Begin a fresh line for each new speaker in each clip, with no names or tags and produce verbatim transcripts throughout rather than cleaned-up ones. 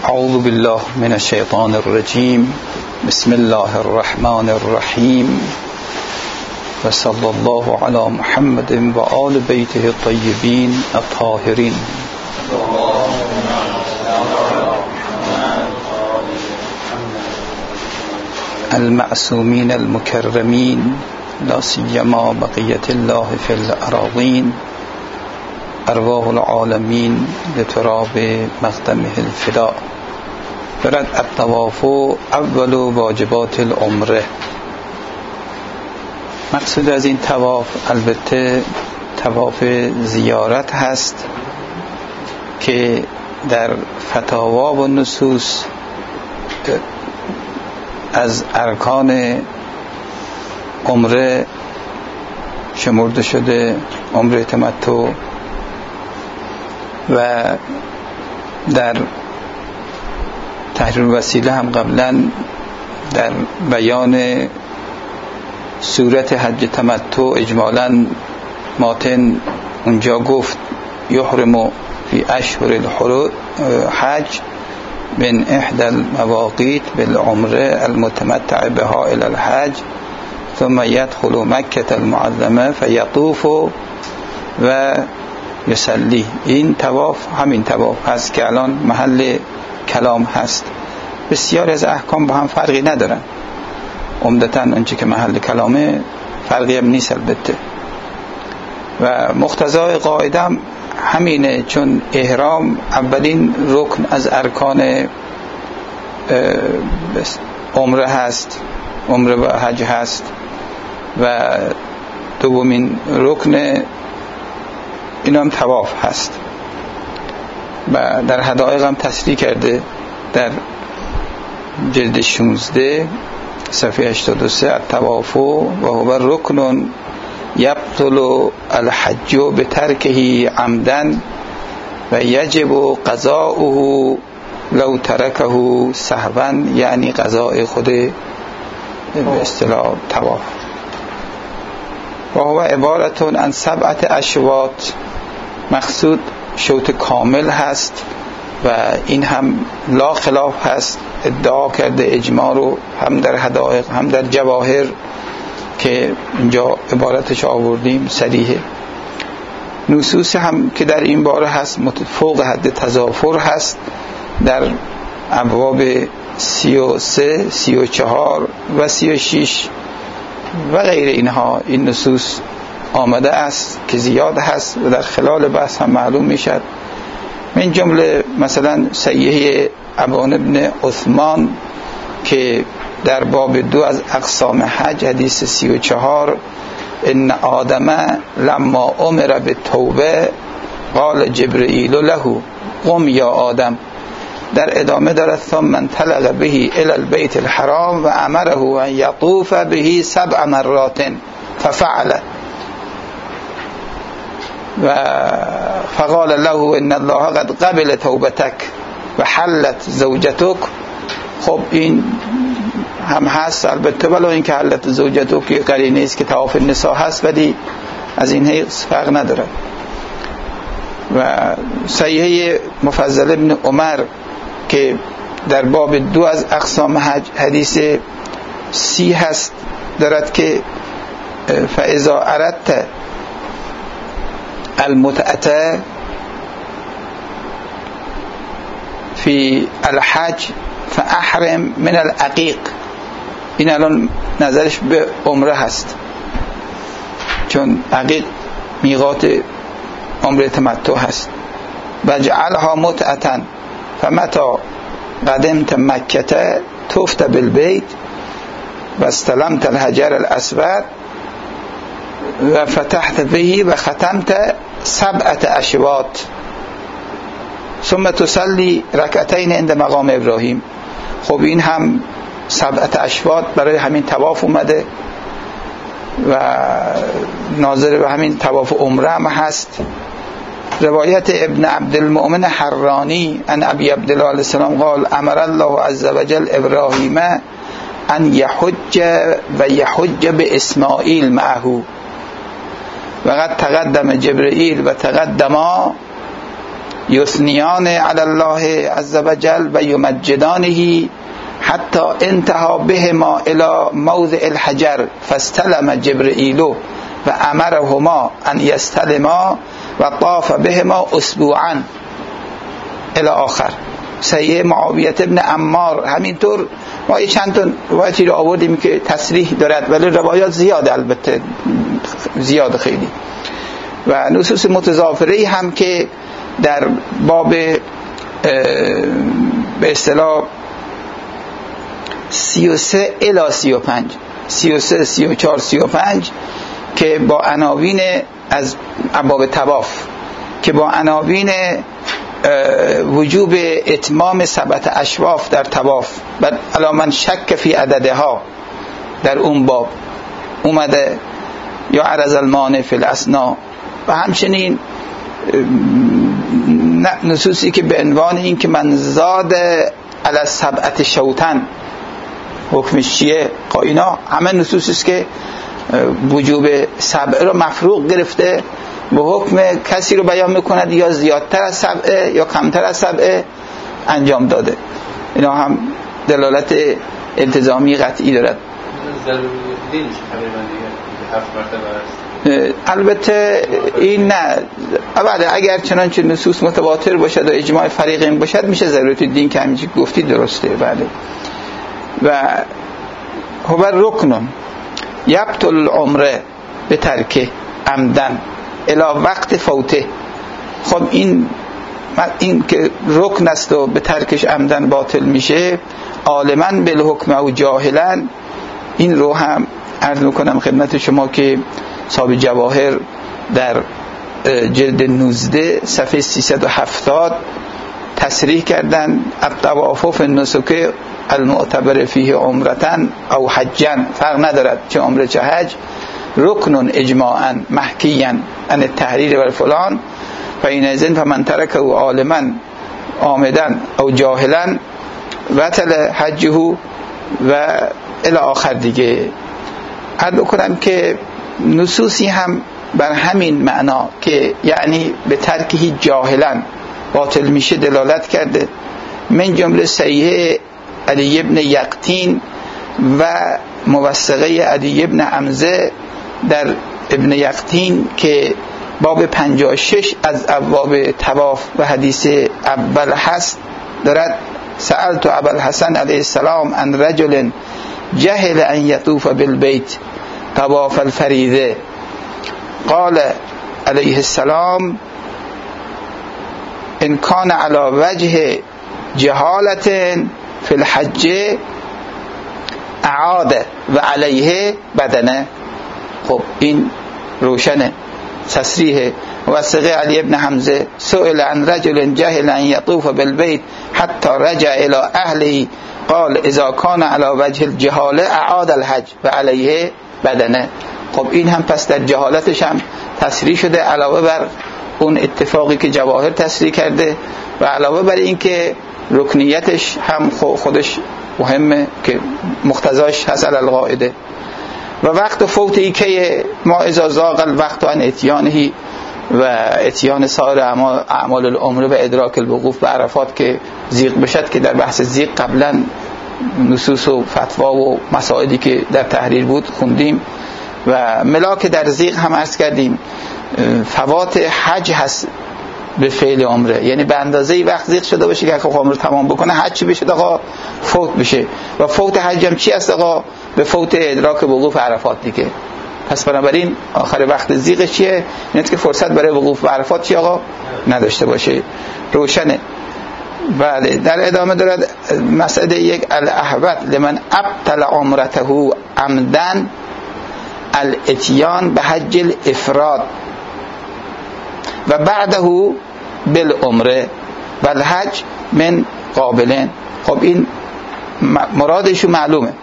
اعوذ بالله من الشیطان الرجیم. بسم الله الرحمن الرحیم و صلی الله علی محمد و آل بیته الطیبین الطاهرین المعصومین المکرمین، لا سیما بقیت الله فی الاراضین، ارواح العالمین لتراب مقدمه الفداء. برد الطواف اول واجبات العمره. مقصود از این طواف البته طواف زیارت هست که در فتاوا و نصوص از ارکان عمره شمرده شده، عمره تمتع، و در تحریر وسیله هم قبلا در بیان صورت حج تمتع اجمالاً ماتن اونجا گفت یحرم فی اشهر الحج من احدى المواقیت بالعمره المتمتع بها الى الحج ثم يدخل مکة المعظمه فیطوف و یصلی. این طواف همین طواف هست که الان محل کلام هست. بسیار از احکام با هم فرقی ندارن، عمدتاً اونچه که محل کلامه فرقی هم نیست البته، و مقتضای قاعده هم همینه، چون احرام اولین رکن از ارکان عمره هست، عمره و حج هست، و دومین رکن این هم طواف هست. و در حدائق هم تصریح کرده در جلد شانزده صفحه هشتاد و سه الطواف و هو رکن یبطل الحج بترکه عمدا و یجب قضاؤه لو ترکه سهوا، یعنی قضاء خود به اصطلاح طواف. و هو عبارت عن سبعت اشواط. مقصود شوط کامل هست و این هم لا خلاف هست، ادعا کرده اجماع رو هم در حدائق هم در جواهر که اینجا عبارتش آوردیم صریحه. نصوص هم که در این باره هست فوق حد تضافر هست، در ابواب سی و سه، سی و چهار و سی و شش و غیر اینها این نصوص آمده است که زیاد هست و در خلال بحث هم معلوم میشد. من جمله مثلا صحیح ابان ابن عثمان که در باب دو از اقسام حج حدیث سی و چهار ان آدم لما امر بالتوبه قال جبرئیل له قم یا آدم، در ادامه دارد ثم انطلق به الى البيت الحرام و امره ان یطوف به سبع مرات ففعل و فقال له ان الله قد قبل توبتك و حلت زوجتك. خب این هم هست البته، ولو این که حلت زوجتك که قرینه است که طواف النساء هست، ولی از این حیث فرق نداره. و صحیح مفضل ابن عمر که در باب دو از اقسام حج حدیث سی هست دارد که فاذا اردت المتعه فی الحج فاحرم من العقیق. این الان نظرش به عمره هست، چون عقیق میقات عمره تمتع هست. و جعلها متعه فمتا قدمت مکه طفت بالبیت و استلمت الحجر الاسود و فتحت به و ختمت سبعت اشواط ثم تصلی رکعتین عند مقام ابراهیم. خب این هم سبعت اشواط برای همین طواف اومده و ناظر به همین طواف عمره هم هست. روایت ابن عبدالمؤمن حرانی ان ابی عبدالله علیه السلام قال امر الله عز وجل ابراهیم ان یحج و یحج به اسماعیل معه و قد تقدم جبرئیل و تقدما یثنیان علی الله عز وجل و یمجدانه حتی انتها بهما الى موضع الحجر فاستلم جبرئیل و امرهما ان یستلما و طاف بهما اسبوعا الى آخر. صحیح معاویه ابن عمار همینطور. ما یه چند تا روایتی رو آوردیم که تصریح دارد، ولی روایات زیاده، البته زیاد خیلی، و نصوص متضافره هم که در باب به اصطلاح سی و سه الی سی و پنج سی و سه سی و چهار سی و پنج که با عناوین از ابواب طواف که با عناوین وجوب اتمام سبعت اشواف در طواف بعد علی من شک فی عددها در اون باب اومده، یا عرض المانع فی الاسنا، و همچنین نصوصی که به عنوان این که من زاد علی سبعت شوطن حکمش چیه، اینا همه نصوصی است که وجوب سبع رو مفروغ گرفته به حکم کسی رو بیان میکند یا زیادتر از سبعه یا کمتر از سبعه انجام داده. اینا هم دلالت التزامی قطعی دارد. البته این نه، اولا اگر چنانچه نصوص متواتر باشد و اجماع فریقین باشد میشه ضرورت دین که همینجی گفتی درسته. بله. و هو رکن یبطل العمره به ترک عمدن الی وقت فوته. خب این این که رکن است و به ترکش عمدن باطل میشه، عالما بالحکم او جاهلا، این رو هم عرض میکنم خدمت شما که صاحب جواهر در جلد نوزده صفحه سیصد و هفتاد تصریح کردن الطواف النسک المعتبر فیه عمرتن او حجن، فرق ندارد چه عمره چه حج، رکن اجماعا محکیا ان التحریر و فلان فینئذ فمن ترکه عالما عامدا او جاهلا بطل حجه و الی آخر. دیگه عرض کنم که نصوصی هم بر همین معنا که یعنی به ترکه جاهلا باطل میشه دلالت کرده، من جمله صحیح علی ابن یقطین و موثقه علی ابن حمزه در ابن یقطین که باب پنجاه و شش از ابواب طواف و حدیث اول هست دارد. سألت ابا الحسن علیه السلام عن رجل جهل ان یطوف بالبیت طواف الفریضه قال علیه السلام ان کان علی وجه جهالت فی الحج اعاد و علیه بدنه. خب این روشنه، تصریح موثقه علی ابن حمزه سئل عن رجل جهل ان یطوف بالبیت حتی رجع الى اهله قال اذا کان علی وجه الجهاله اعاد الحج و علیه بدنه. خب این هم پس در جهالتش هم تصریح شده، علاوه بر اون اتفاقی که جواهر تصریح کرده و علاوه بر این که رکنیتش هم خودش مهمه که مقتضاش هست علی القاعده. و وقت فوت ای که ما اذا زاغ الوقت عن اتیانهی و اتیان سایر اعمال العمره و ادراک الوقوف به عرفات که زیغ بشد، که در بحث زیغ قبلا نصوص و فتوا و مسائلی که در تحریر بود خوندیم و ملاک در زیغ هم عرض کردیم. فوات حج هست به فعل عمره، یعنی به اندازه وقت زیغ شده باشه که اگه عمره تمام بکنه حج چی بشه آقا فوت بشه. و فوت حج هم چی است آقا؟ به فوت ادراک وقوف عرفات دیگه. پس بنابراین آخر وقت زیغ چیه؟ یعنی که فرصت برای وقوف به عرفات چی آقا نداشته باشه. روشنه. بله. در ادامه دارد مسئله یک الاحوط لمن ابطل عمرته عمدن الاتیان به حج الافراد و بعده بالعمره و الحج من قابلین. خب این مرادشو معلومه.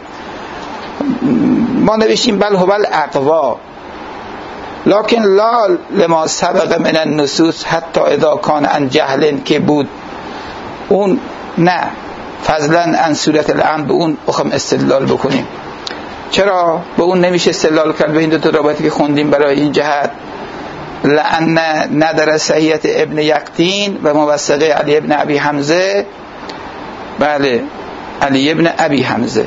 ما نوشتیم بل هو الاقوا لکن لا لما سبق من النصوص حتی اذا کان عن جهل که بود اون نه فضلا عن صورت الامر به اون اخم استدلال بکنیم. چرا به اون نمیشه استدلال کرد؟ به این دو تا روایتی که خوندیم برای این جهت لأن ندر صحیحیت ابن یقطین و موثقه علی ابن ابی حمزه، بله علی ابن ابی حمزه،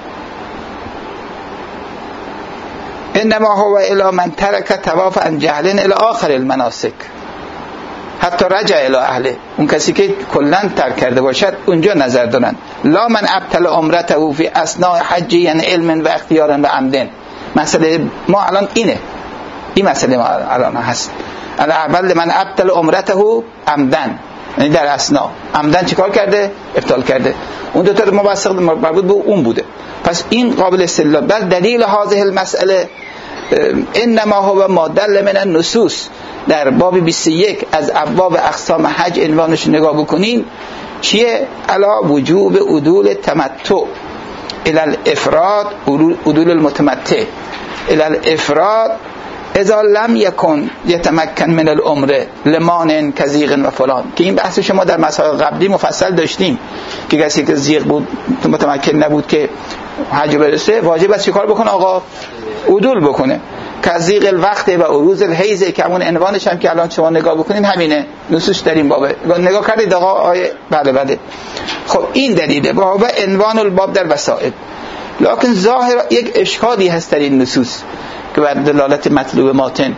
انما هو الى من ترک طواف عن جهل الى آخر المناسک حتی رجع الى اهله. اون کسی که کلا ترک کرده باشد اونجا نظر دارن. لا من ابطل عمرته فی اثناء حج یعنی علم و اختیار و عمدن. مسئله ما الان اینه، این مسئله ما الان هست. الاول من ابطل عمرته عمدن، یعنی در اثناء عمدن چیکار کرده؟ ابطال کرده. اون دو تا موثق مربوط به اون بوده. پس این قابل استدلال. بل دلیل هذه المسئله انما هو ما دل من النصوص. در باب بیست و یک از ابواب اقسام حج عنوانش نگاه بکنین چیه؟ علا وجوب عدول تمتع الى الافراد، عدول المتمتع الى الافراد اذا لم يكن يتمكن من العمره لمانع كزیغ و فلان، که این بحث شما در مسائل قبلی مفصل داشتیم که کسی که زیغ بود متمکن نبود که حج برسه واجب است چیکار بکنه آقا؟ عدول بکنه. کزیغ الوقت و عروض الحیض که همون عنوانش هم که الان شما نگاه بکنین همینه، نصوص در این بابه نگاه کردید آقا؟ آیه بله بله. خب این دلیله باب عنوان الباب در وسائل. لکن ظاهر یک اشکالی هست در این نصوص که بر دلالت مطلوب ماتن.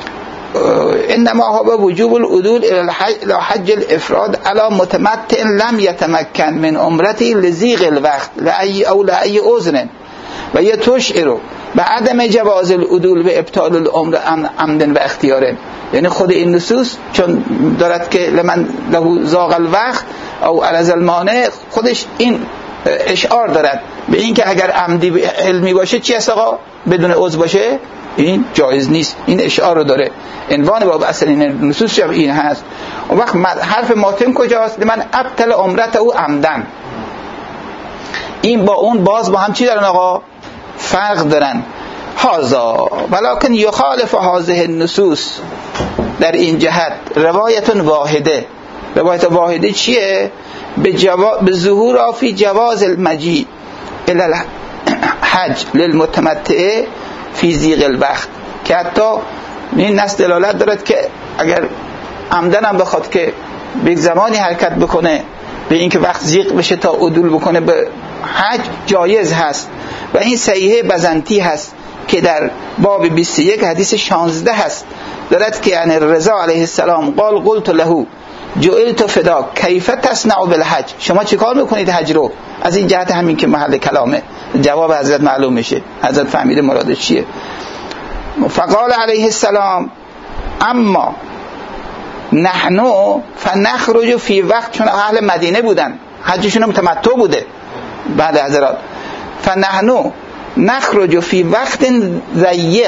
انما هو وجوب العدول الى حج الافراد على متمتع لم يتمكن من عمرته لزیغ الوقت لأي او لأي عذر و یتشعر بعدم جواز العدول به ابطال العمر عمدن و اختیاره. یعنی خود این نصوص چون دارد که لمن له زاغ الوقت او عرض المانع، خودش این اشعار دارد به این که اگر عمدی علمی باشه چی هست آقا؟ بدون عذر باشه این جایز نیست. این اشعار رو داره. عنوان باب اصل این نصوص شب این هست. اون وقت حرف ماتن کجاست؟ من ابطل عمرته او عمدن. این با اون باز با هم چی دارن آقا؟ فرق دارن. هازا ولکن یخالف هذه النصوص در این جهت روایت واحده. روایت واحده چیه؟ به جوا... به ظهور فی جواز المجیء الى الحج للمتمتع فی ضیق الوقت، که حتی این نص دلالت دارد که اگر عمدن هم بخواد که به زمانی حرکت بکنه به اینکه وقت ضیق بشه تا عدول بکنه به حج جایز هست. و این صحیحه بزنتی هست که در باب بیست و یک حدیث شانزده هست دارد که یعنی رضا علیه السلام قال قلت له جعلت فدا کیف تصنع بالحج، شما چی کار میکنید حج رو؟ از این جهت همین که محل کلامه جواب حضرت معلوم میشه، حضرت فهمیده مرادش چیه. فقال علیه السلام اما نحنو فنخرج فی وقت، چون اهل مدینه بودن حجشون متمتع بوده بعد حضرات، فنحنو نخرج فی وقت ضیق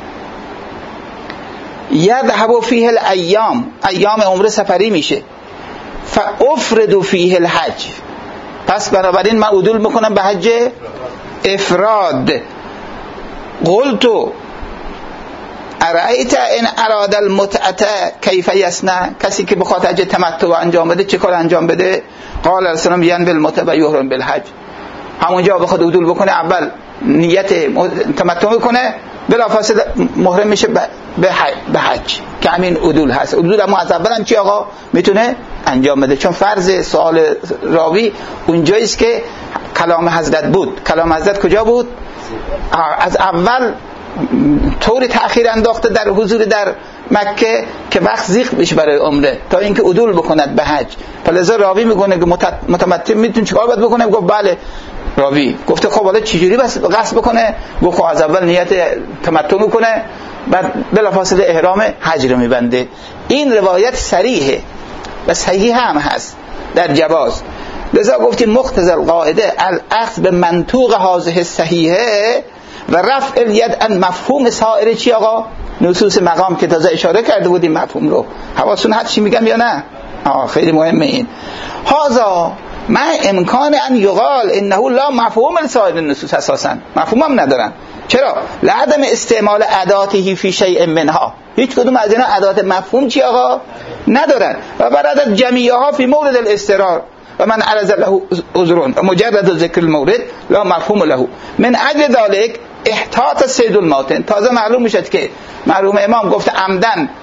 یذهب فیه الایام، ایام عمر سفری میشه، فافرد فیه الحج، پس بنابراین من عدول میکنم به حج افراد. قلتو ارأیت ان اراد المتعه کیف یصنع، کسی که بخواد حج تمتع انجام بده چه کار انجام بده؟ قال السلام ین بالمتعه و یحرم بالحج، همونجا بخواد عدول بکنه اول نیت تمتع میکنه بلافاصله محرم میشه به حج، که همین عدول هست. عدول اما از اول هم چی آقا میتونه انجام بده، چون فرض سوال راوی اونجاییست که کلام حضرت بود. کلام حضرت کجا بود؟ از اول طور تأخیر انداخته در حضور در مکه که وقت ضیق بشه برای عمره تا اینکه عدول بکند به حج. فلذا راوی میگونه که متمتع میتونه چیکار باید بکنه؟ گفت بله. راوی گفته خب حالا چجوری بس قصد بکنه؟ گفت خب از اول نیت تمتع میکنه بعد بلافاصله احرام حج رو میبنده. این روایت صریحه و صحیح هم هست در جواز. لذا گفتیم مقتضی القاعده الاخذ به منطوق هذه الصحیحه و رفع الید عن مفهوم سایر چی آقا؟ نصوص مقام که تازه اشاره کرده بودیم مفهوم رو. حواستون هست چی میگم یا نه؟ آه خیلی مهمه این. هذا ما امکان ان یقال انه لا مفهوم لسایر النصوص، اساسا مفهوم هم ندارن. چرا؟ لعدم استعمال اداته فی شیء منها، هیچ کدوم از اینا ادات مفهوم چی آقا؟ ندارن. و برادت جمیعها فی مورد الاستقرار و من عرض له عذرون و مجرد ذکر المورد لا مفهوم له من اجل ذلك احتاط سید الماتن. تازه معلوم میشد که مرحوم امام گفت عمدن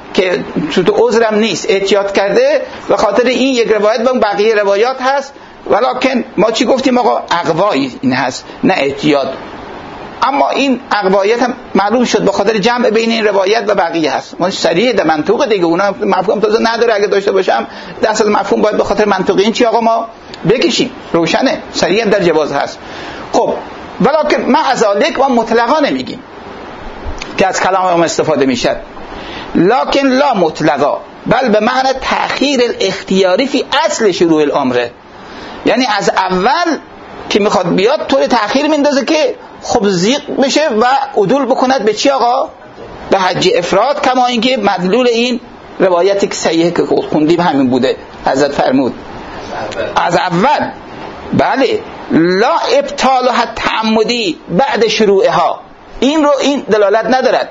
که تو عذرم نیست احتیاط کرده به خاطر این یک روایت و بقیه روایات هست، ولکن ما چی گفتیم آقا؟ اقوایی این هست نه احتیاط. اما این اقوایت هم معلوم شد به خاطر جمع بین این روایت و بقیه هست. ما سریع در منطق دیگه اونا مفهوم تازه نداره، اگه داشته باشم دست از مفهوم باید به خاطر منطقی این چی آقا ما بکشیم، روشنه سریع در جواز هست. خب ولکن ما از ذالک ما مطلقا نمیگیم که از کلام ما استفاده میشه، لکن لا مطلقا بل به معنی تأخیر الاختیاری فی اصل شروع الامر، یعنی از اول که میخواد بیاد طور تأخیر میندازه که خب زیق بشه و عدول بکند به چی آقا؟ به حج افراد، کما اینکه مدلول این روایتی که صحیحه که خوندیم همین بوده. حضرت فرمود از اول بله لا ابطالها تعمدی بعد شروعها، این رو این دلالت ندارد.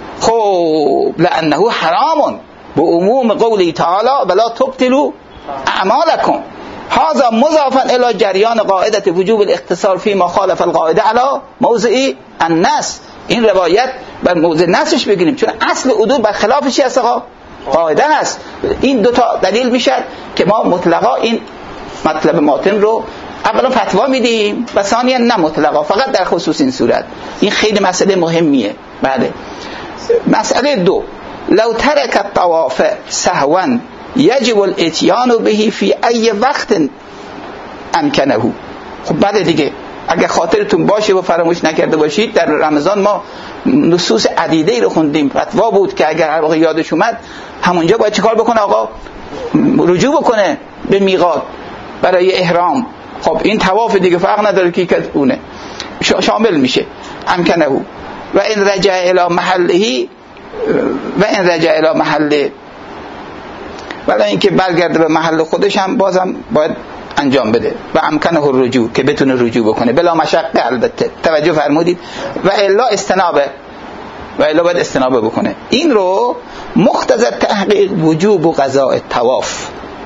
خب لانه حرام به عموم قولی تعالی ولا تبطلوا اعمالکم، هذا مضافا الى جریان قاعده وجوب الاختصار فيما خالف القاعده على موضع النص. این روایت بر موضع نصش بگیریم، چون اصل عدول بر خلافش هست آقا قاعده است. این دو تا دلیل میشه که ما مطلقا این مطلب ماتن رو اولا فتوا میدیم و ثانیا نه مطلقا، فقط در خصوص این صورت. این خیلی مسئله مهمیه. بله مسئله دو، لو ترک الطواف سهوا یجب الاتیان به فی ای وقت امکنه. خب بعد دیگه اگه خاطرتون باشه و فراموش نکرده باشید در رمضان ما نصوص عدیده رو خوندیم، فتوا بود که اگر هر وقت یادش اومد همونجا باید چیکار بکنه آقا؟ رجوع بکنه به میقات برای احرام. خب این طواف دیگه فرق نداره که که اونه شامل میشه امکنه. و این رجع الی محله و این رجع الی محله، ولی اینکه برگرده به محل خودش هم بازم باید انجام بده و امکنه الرجوع که بتونه رجوع بکنه بلا مشقه. البته توجه فرمودید و الا استنابه و الا باید استنابه بکنه. این رو مقتضی تحقیق وجوب و قضاء الطواف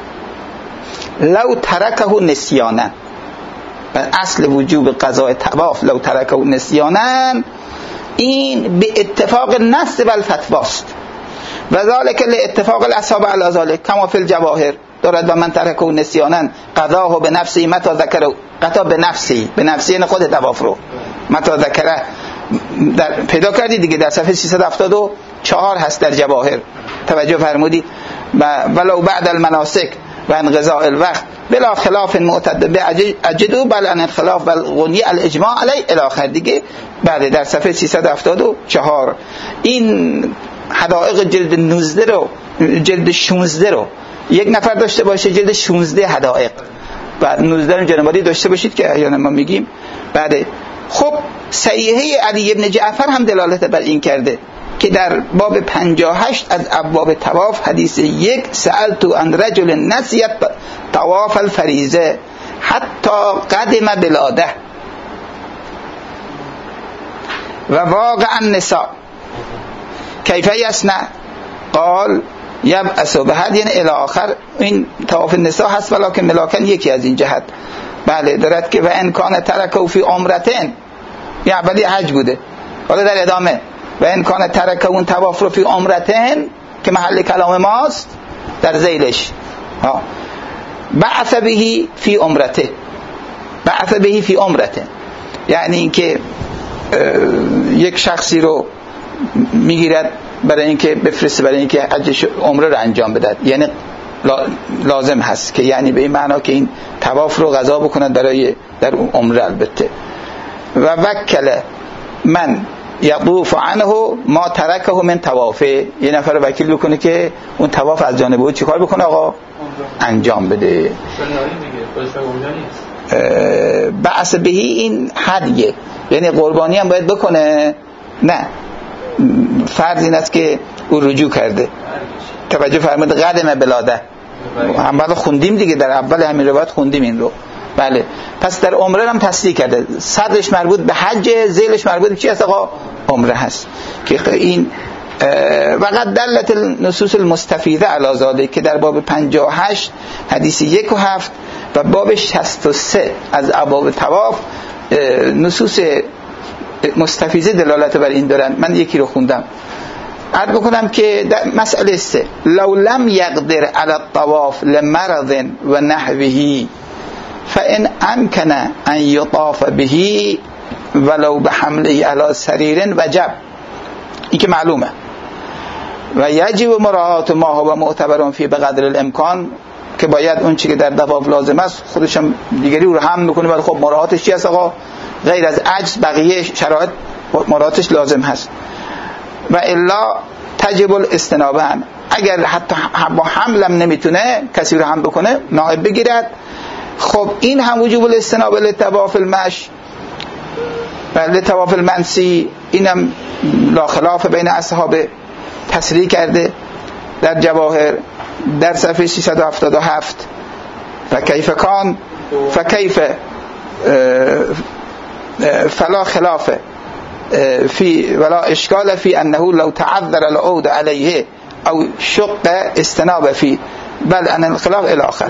لو ترکه نسیانا، اصل وجوب قضاء الطواف لو ترکه نسیانا این به اتفاق نص و الفتواست و ذالک لاتفاق الاصحاب علی ذلک کما فی الجواهر دارد و من ترکه نسیانا قضاه به نفسی متى ذکر، قضا به نفسی به نفسی یعنی خود طواف رو متى ذکر در پیدا کردی دیگه در صفحه سیصد و هفتاد و چهار هست در جواهر. توجه فرمودی و ولو بعد المناسک و انقضاء الوقت بلا خلاف معتد باجدو بل ان الخلاف بل غنی الاجماع علی الاخر دیگه بعد در صفحه سیصد و هفتاد و چهار. این حدائق جلد نوزده رو جلد شانزده رو یک نفر داشته باشه، جلد شانزده حدائق و نوزده رو جنبادی داشته باشید که احیانا ما میگیم. بعد خب صحیحه علی ابن جعفر هم دلالت بر این کرده که در باب پنجاه و هشت از ابواب طواف حدیث یک سألت عن رجل نسیت طواف الفریضه حتی قدم بلاده و واقع النساء کیف یصنع قال یبعث بهدی الی آخر. این طواف النساء هست ولکن ملاکن یکی از این جهت. بله دارد که و ان کان ترکه فی عمرتين، یعنی اولی حج بوده، حالا در ادامه و ان کان ترکه اون طواف رو فی عمرتين که محل کلام ماست در ذیلش ها بعث به فی عمرته، بعث به فی عمرته یعنی اینکه یک شخصی رو میگیرد برای اینکه بفرسته برای اینکه حج عمره رو انجام بده، یعنی لازم هست که یعنی به این معنا که این طواف رو قضا بکند برای در عمره. البته و وکل من یطوف عنه ما ترکه من طوافه، یه نفر وکیل بکنه که اون طواف از جانب او چیکار بکنه آقا؟ انجام بده. بعث بهی این هدیه یعنی قربانی هم باید بکنه، نه فرض این است که او رجوع کرده. توجه فرمود قدم بلاده هم بعد خوندیم دیگه در اول همین روایت خوندیم این رو. بله پس در عمره هم تصدیق کرده، صدرش مربوط به حج، ذیلش مربوط به چی هست آقا؟ عمره هست. که این وقت دلت النصوص المستفیده علی ذلک که در باب پنجاه و هشت حدیث یک و هفت و باب شصت و سه از ابواب طواف نصوص مستفیضه دلالت بر این دارن. من یکی رو خوندم عرض بکنم که در مسئله سه لو لم یقدر علی الطواف لمرض و نحوه فان امکن ان یطاف به ولو بحمله علی سریر وجب. این که معلومه. و یجب مراعات ما هو معتبر فی بقدر الامکان، که باید اون چیزی که در طواف لازم است خودش هم دیگری رو هم میکنه. ولی خب مراعاتش چی است آقا؟ غیر از عجز بقیه شرایط مراعاتش لازم هست. و الا تجب الاستنابه، اگر حتی با حملم نمیتونه کسی رو هم بکنه نائب بگیرد. خب این هم وجوب الاستنابه لطواف المش و لطواف المنسی، اینم لا خلاف بین اصحاب تصریح کرده در جواهر در صفحه سیصد و هفتاد و هفت. فکیف کان فکیف فلا خلاف فی ولا اشکال فی انه لو تعذر العود علیه او شق استناب فی بل ان الخلاف الی آخر.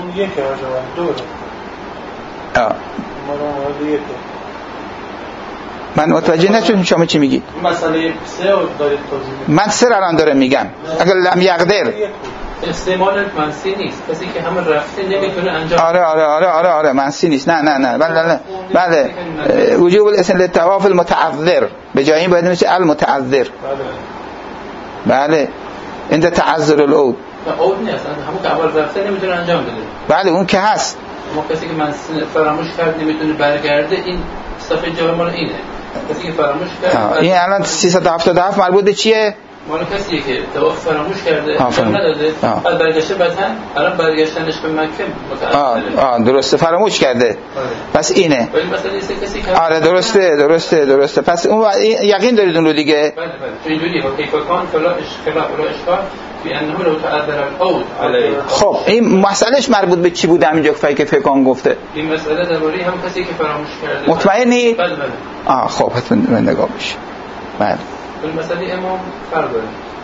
من متوجه نشدم شما چی میگید.
مسئله سه دارید توضیح.
من سه الان دارم میگم. اگر لم یقدر
استعمال منسی نیست، کسی که همه رفته نمیتونه انجام.
آره آره آره آره آره منسی نیست. نه نه نه بله بله وجوب الاسم للطواف المتعذر، به جای این باید میشه المتعذر. بله بله عند تعذر العود.
عود نیست، همون که اول رفته نمیتونه انجام بده.
بله اون که هست.
اما کسی که منسی فراموش کرد نمیتونه برگرده، این صفحه جواب مال اینه. کسی که فراموش کرد
این الان سیصد و هفتاد و هفت مربوط به چیه؟
مال کسیه که طواف فراموش کرده انجام نداده، بعد برگشته وطن، الان برگشتنش به مکه متأثره.
آه درسته فراموش کرده. آره. پس اینه.
ولی مثلا این کسی که
آره درسته درسته درسته. پس اون یقین دارید اون رو دیگه.
بله بله. تو اینجوریه که کیف کان فلا اشکال ولا اشکال فی انه لو تعذر العود علیه.
خب این مسئلهش مربوط به چی بود همینجا که فکر کان گفته؟
این مسئله درباره هم کسی که فراموش کرده.
مطمئنی؟
بله بله.
آه خب حتما من نگاه بشه. بله.
این مسئله امام فرق داره.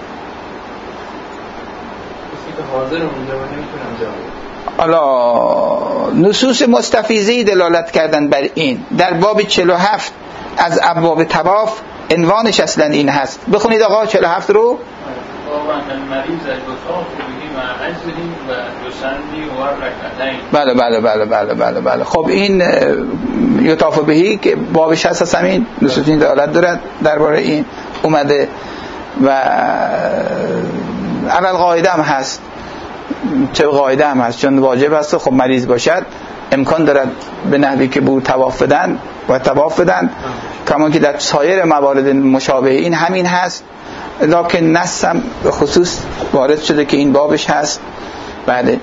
کسی که حاضر اونجا نمیتونه انجام بده.
حالا نصوص مستفیضی دلالت کردن بر این. در باب چهل و هفت از ابواب طواف عنوانش اصلا این هست. بخونید آقا چهل و هفت رو.
باب ان المریض یطاف به مع عجزه و یصلی و رکعتین.
بله بله بله بله بله بله. خب این یطاف بهی که بابش هست همین نصوص این دلالت دارد درباره این اومده و علل قاعده هم هست. چه قاعده هم هست چون واجب هست. خب مریض باشد امکان دارد به نحوی که بود طواف بدن و طواف بدن، کما که در سایر موارد مشابه این همین هست. لکن نص هم به خصوص وارد شده که این بابش هست. بله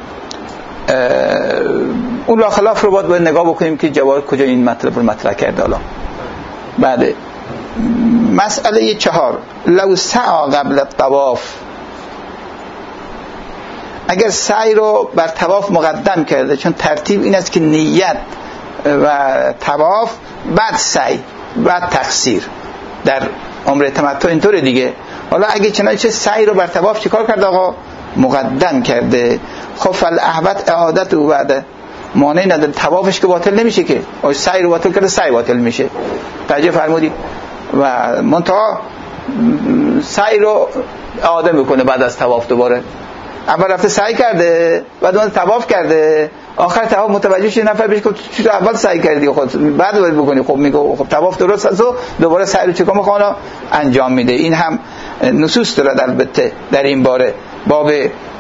اون لا خلاف رو باید نگاه بکنیم که جواب کجا این مطلب رو مطرح کرده. حالا بله مسئله چهار لو سعی قبل الطواف، اگر سعی رو بر طواف مقدم کرده، چون ترتیب این است که نیت و طواف بعد سعی بعد تقصیر در عمره تمتع اینطوره دیگه. حالا اگه چنانچه سعی رو بر طواف چیکار کرده آقا؟ مقدم کرده. خب فالاحوط اعادت او بعد مانع نداره، طوافش که باطل نمیشه که. آ سعی رو باطل کرده سعی باطل میشه. توجه فرمودید؟ و منتها سعی رو اعاده میکنه بعد از طواف دوباره. اول رفته سعی کرده بعد اون طواف کرده، آخر طواف متوجه شد نفر بهش گفت چرا اول سعی کردی خود بعد باید بکنی. خب میگه خب طواف درست است و دوباره سعی رو چیکار میکنه؟ انجام میده. این هم نصوص داره البته در این باره. باب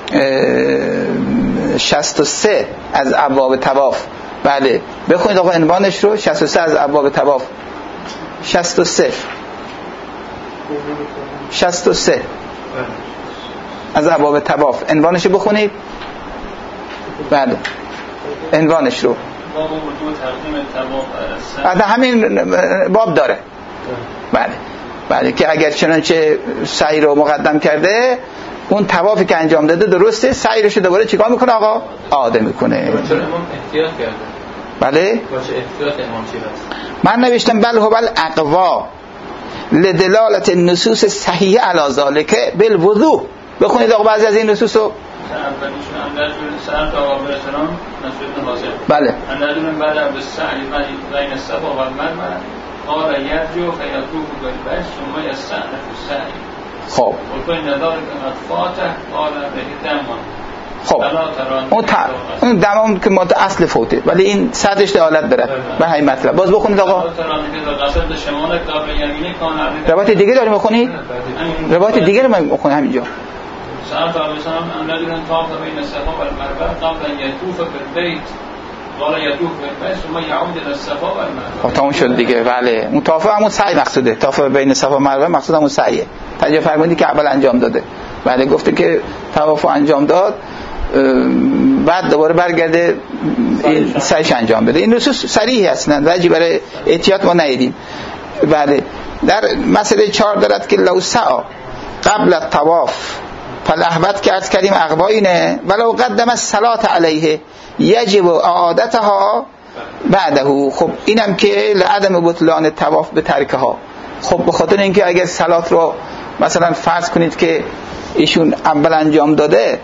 شصت و سه از ابواب طواف. بله بخونید آقا عنوانش رو. شصت و سه از ابواب طواف. شصت و سه شصت و سه از ابواب طواف عنوانش رو بخونید. بله عنوانش رو.
باب وجوب تقدیم طواف
بعد همین باب داره. بله بله که اگر چنانچه سعی رو مقدم کرده اون طوافی که انجام داده درسته، سعی رو دوباره چیکار میکنه آقا؟ عاده میکنه.
چرا امام احتیاط کرده؟
بله
باشه احتیاط امام چی هست؟
من نوشتم بل هو الاقوا لدلالت النصوص صحیحه علی ذلک بالوضوء. بخونید آقا بعضی از این نصوص رو. بله
اندرون بعد از سعی بین الصفا و المروه قال یرجو فیطوف بالبیت ثم یستأنف السعی
خب خب اون ت... اون دمام که ماده اصل فوته، ولی این صدش دلالت داره به همین مطلب. باز بخونید آقا. روایت دیگه داریم بخونید. روایت دیگه رو من بخونم همینجا.
سألت عليه السلام أن الذي طاف بين الصفا والمروة قبل أن يطوف بالبيت ولا يطوف بالبيت ثم يعود إلى الصفا والمروة.
تمام شد دیگه. بله اون طاف همون سعی مقصوده. طاف بین صفا و مروه مقصود همون سعیه. ترجمه فرمودی که اول انجام داده. بعد گفته که طواف انجام داد، بعد دوباره برگرده این سعیش انجام بده. این نصوص صریح هستند، وجهی برای احتیاط ما ندیدیم. بله در مسئله چهار دارد که لو سعی قبل الطواف فالاحوط که عرض کردیم اقوایینه ولو قدم الصلاة علیه یجب اعادتها بعده. خب اینم که لعدم بطلان طواف به ترکها. خب به خاطر اینکه اگر صلات رو مثلا فرض کنید که ایشون اول انجام داده،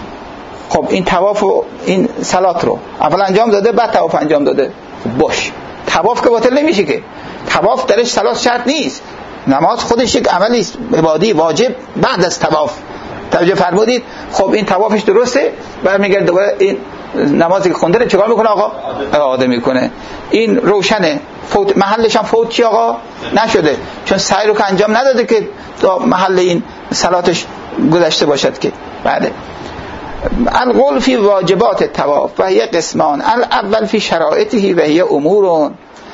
خب این طواف و این صلات رو اول انجام داده بعد طواف انجام داده، خب باش طواف که باطل نمیشه که. طواف درش صلات شرط نیست، نماز خودش یک عملی است عبادی واجب بعد از طواف. توجه فرمودید؟ خب این طوافش درسته، برمیگرده دوباره این نمازی که خونده چیکار میکنه آقا؟ اعاده میکنه. این روشنه. فوت محلش هم فوت چی آقا؟ نشده، چون سعی رو که انجام نداده که تا محل این صلاتش گذشته باشد که. بله القول فی واجبات الطواف و هی قسمان، الاول فی شرائطه و هی امور.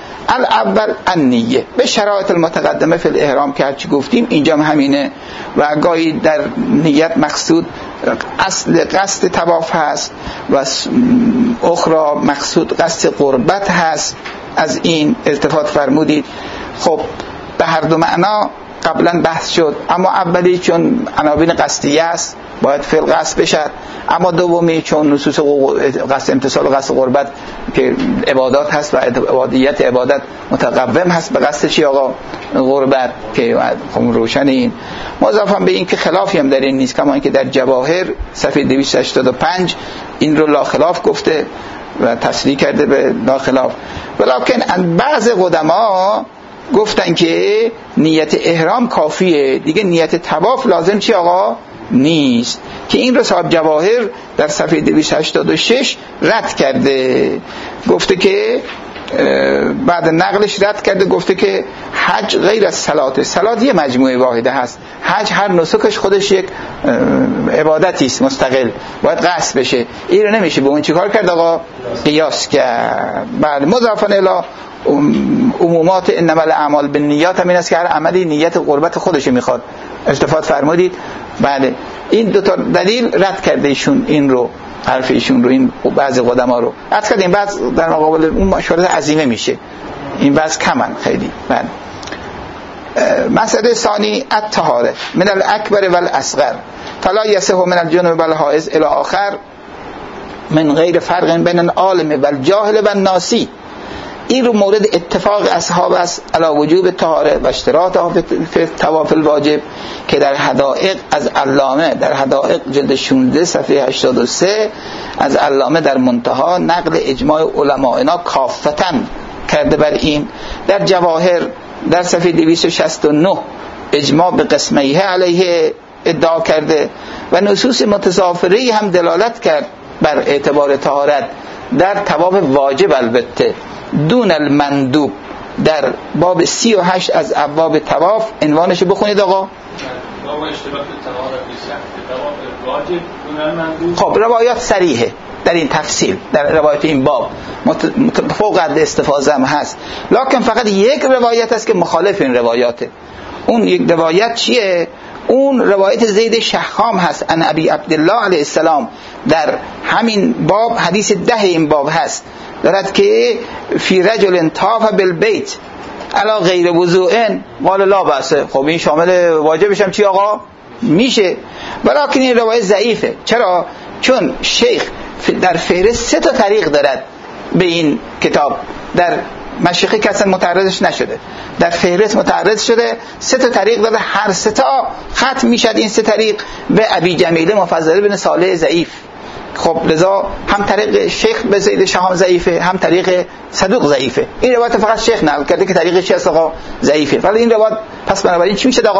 الاول النیه به شرایط المتقدمه فی الاحرام که هرچی گفتیم اینجا هم همینه و گاهی در نیت مقصود اصل قصد طواف هست و اخرى مقصود قصد قربت هست. از این التفات فرمودید. خب به هر دو معنا قبلا بحث شد، اما اولی چون عناوین قصدیه است باید فعل قصد بشد، اما دومی چون نصوص قصد امتصال و قصد قربت که عبادات هست و عبادیت عبادت متقوم هست به قصد چی آقا؟ قربت که خب روشن. این مضاف هم به این که خلافی هم در این نیست، کما اینکه در جواهر صفحه دویست و هشتاد و پنج این رو لا خلاف گفته و تصریح کرده به لا خلاف. ولکن بعض قدما گفتن که نیت احرام کافیه دیگه، نیت طواف لازم چی آقا؟ نیست، که این رو صاحب جواهر در صفحه دویست و هشتاد و شش رد کرده. گفته که بعد نقلش رد کرده، گفته که حج غیر از صلات، صلات یه مجموعه واحده هست، حج هر نسکش خودش یک عبادتی است مستقل، باید قصد بشه. این رو نمیشه به اون چیکار کرد آقا؟ قیاس کرد. بعد مضافن الی عمومات انما الاعمال بالنیات هم این است که هر عملی نیت قربت خودش میخواد. التفات فرمودید؟ بله این دو تا دلیل رد کرده ایشون این رو، حرف ایشون رو، این بعضی قدما رو رد کرده. این بعض در مقابل اون مشورت عظیمه میشه، این بعض کمن خیلی. بله مسئله ثانی الطهاره من الاکبر والاصغر فلا یصح من الجنوب والحائض الی آخر من غیر فرق بین العالم والجاهل والناسی. این رو مورد اتفاق اصحاب است علی وجوب طهاره و اشتراطها فی طواف الواجب که در حدائق از علامه در حدائق جلد شانزده صفحه هشتاد و سه از علامه در منتها نقل اجماع علما اینا کافتن کرده بر این. در جواهر در صفحه دویست و شصت و نه اجماع به قسمیه علیه ادعا کرده و نصوص متضافره هم دلالت کرد بر اعتبار طهارت در طواف واجب، البته دون المندوب. در باب سی و هشت از ابواب طواف عنوانش بخونید آقا. خب روایات صریحه در این تفصیل، در روایت این باب فوق حد استفاضه هم هست، لکن فقط یک روایت است که مخالف این روایاته. اون یک روایت چیه؟ اون روایت زید شحخام هست ان ابی عبدالله علیه السلام، در همین باب حدیث ده این باب هست، دارد که فی رجل طاف بالبیت علی غیر وضوء قال لا بأس. خب این شامل واجبش هم چی آقا؟ میشه، ولیکن این روایت ضعیفه. چرا؟ چون شیخ در فهرست سه تا طریق دارد به این کتاب، در مشیخی که اصلا متعرضش نشده، در فهرست متعرض شده، سه تا طریق داره، هر سه تا ختم میشد این سه طریق به ابی جمیله مفضل بن صالح ضعیف. خب لذا هم طریق شیخ به زید شهام ضعیفه، هم طریق صدوق ضعیفه. این روایت فقط شیخ نقل کرده که طریق چی است آقا؟ ضعیفه. ولی این روایت پس بنابراین چی میشه آقا؟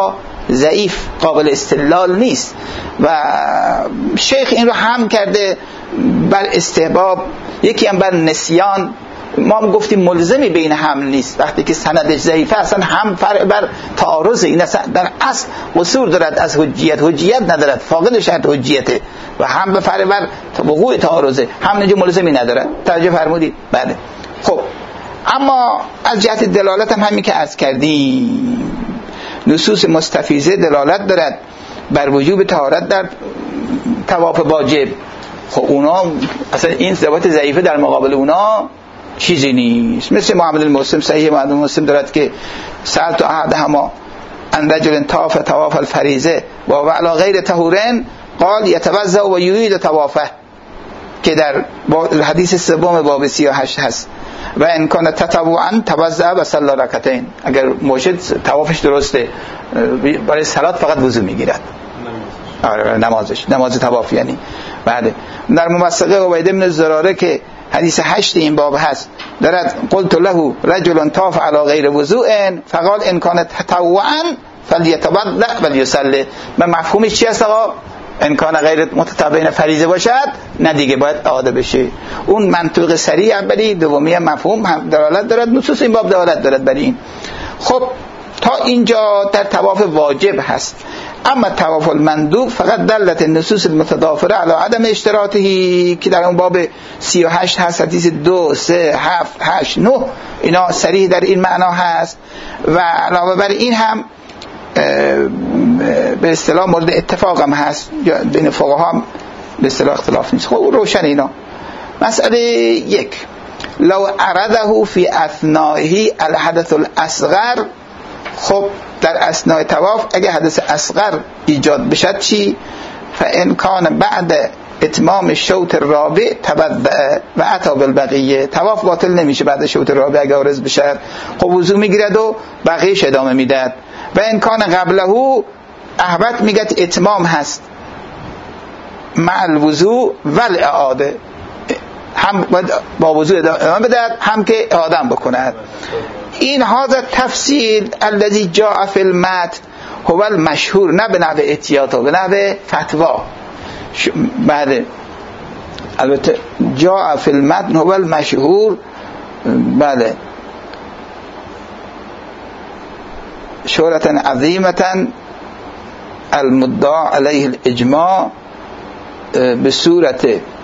ضعیف، قابل استدلال نیست. و شیخ این رو هم کرده بر استحباب، یکی هم بر نسیان. ما هم گفتیم ملزمی بین حمل نیست، وقتی که سندش ضعیفه اصلا هم فرع بر تعارض، این اصلا در اصل قصور دارد از حجیت، حجیت ندارد، فاقد شرط حجیته و هم به فرع بر وقوع تعارضه، هم نجا ملزمی ندارد. توجه فرمودید؟ بله. خب اما از جهت دلالت هم همین که عرض کردیم، نصوص مستفیضه دلالت دارد بر وجوب طهارت در طواف واجب. خب اونا اصلا این ثبات ضعیفه در مقابل اونا چیزی نیست. مثل محمد المسلم، صحیح محمد المسلم دارد که سألت احدهما عن رجل طاف طواف الفریضه و علی غیر طهورن قال یتوضأ و یعید طوافه، که در حدیث سوم باب سی و هشت هست. و ان کان تطوعا توضأ و صلی رکعتین، اگر مرشد طوافش درسته برای صلات فقط وضو میگیرد، آره نمازش، نماز طواف یعنی. بعد در موثقه عبید بن زراره که حدیث هشت این باب هست دارد قلت له رجل طاف علی غیر وضوء فقال ان کان تطوعا فلیتوضأ ولیصلی. من مفهومش چی است آقا؟ ان کان غیر متطوعین فریضه باشد نه دیگه باید اعاده بشه. اون منطق سریع اولی، دومی مفهوم هم دلالت دارد، نصوص این باب دلالت دارد بر این. خب تا اینجا در طواف واجب هست. اما طواف المندوب فقط دلت النصوص المتضافره علی عدم اشتراطه که در اون باب سی و هشت هست، حدیث دو، سه، هفت، هشت، نه، اینا صریح در این معنا هست. و علاوه بر این هم به اصطلاح مورد اتفاق هم هست، بین فقها هم به اصطلاح اختلاف نیست. خب روشن اینا. مسئله یک، لو عرضه فی اثنائه الحدث الاصغر، خب در اثناء طواف اگه حدث اصغر ایجاد بشد چی؟ فان کان بعد اتمام شوط الرابع تبدأ و عطا بالبقیه، طواف باطل نمیشه بعد شوط الرابع اگه عارض بشه. خب وضو میگیرد و بقیهش ادامه میداد. و ان کان قبله احبت میگد اتمام هست مع الوضو والاعاده، هم با وضو ادامه بدهد هم که اعاده بکند. این هذا تفصیل الذي جاء في المتن هو المشهور، نه به نحو احتیاط، به نحو فتوا. بله البته جاء في المتن هو المشهور. بله شهرة عظیمة المدعى علیه الاجماع به صورت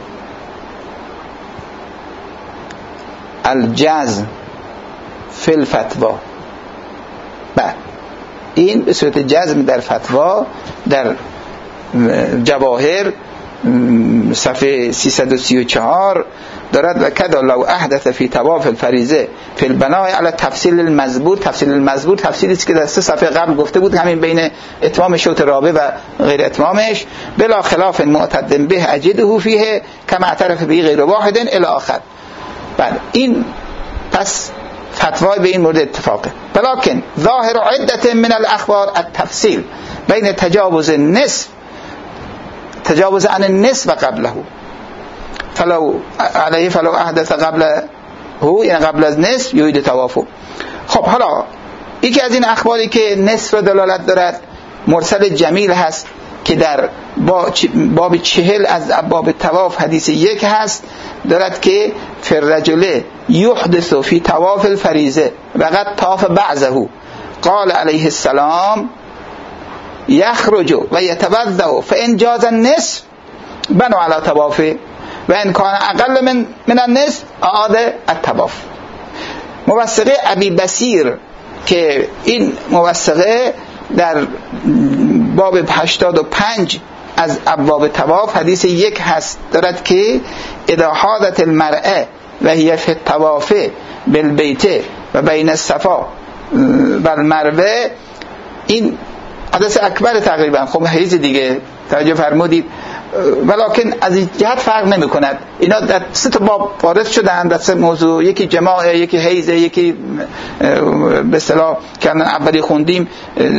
الجزم فی الفتوا. بعد این به صورت جزم در فتوا در جواهر صفحه سیصد و سی و چهار دارد و کدا لو احدث فی طواف الفریضه فی البناء علی تفصیل المذکور. تفصیل المذکور تفصیلی است که در سه صفحه قبل گفته بود، همین بین اتمام شوط رابع و غیر اتمامش، بلا خلاف معتد به اجده فیه کما اعترف به غیر واحد الی آخر. بعد این پس فتوای به این مورد اتفاقه. ولکن ظاهر عدت من الاخبار التفصیل بین تجاوز النصف تجاوز عن النصف و قبله، فلو علیه فلو احدث قبله یعنی قبل از نصف یعید طوافه. خب حالا یکی از این اخباری که نصف را دلالت دارد مرسل جمیل هست که در باب چهل از باب طواف حدیث یک هست، دارد که فررجل یحدث فی طواف الفریضه وقد طاف بعضه قال علیه السلام یخرج و یتوضأ فان جاز النصف بنا علی طوافه و ان کان اقل من من النصف اعاد الطواف. موثقه ابی بصیر که این موثقه در باب هشتاد و پنج از ابواب طواف حدیث یک هست، دارد که اذا حاضت المرأه و هي فی الطواف بالبیت و بین الصفا و المروه، این حدث اکبر تقریبا، خب حیز دیگه توجه فرمودید، ولکن از این جهت فرق نمی کند. اینا در سه تا باب وارد شدن در سه موضوع، یکی جماع، یکی حیض، یکی به اصطلاح که اولی خوندیم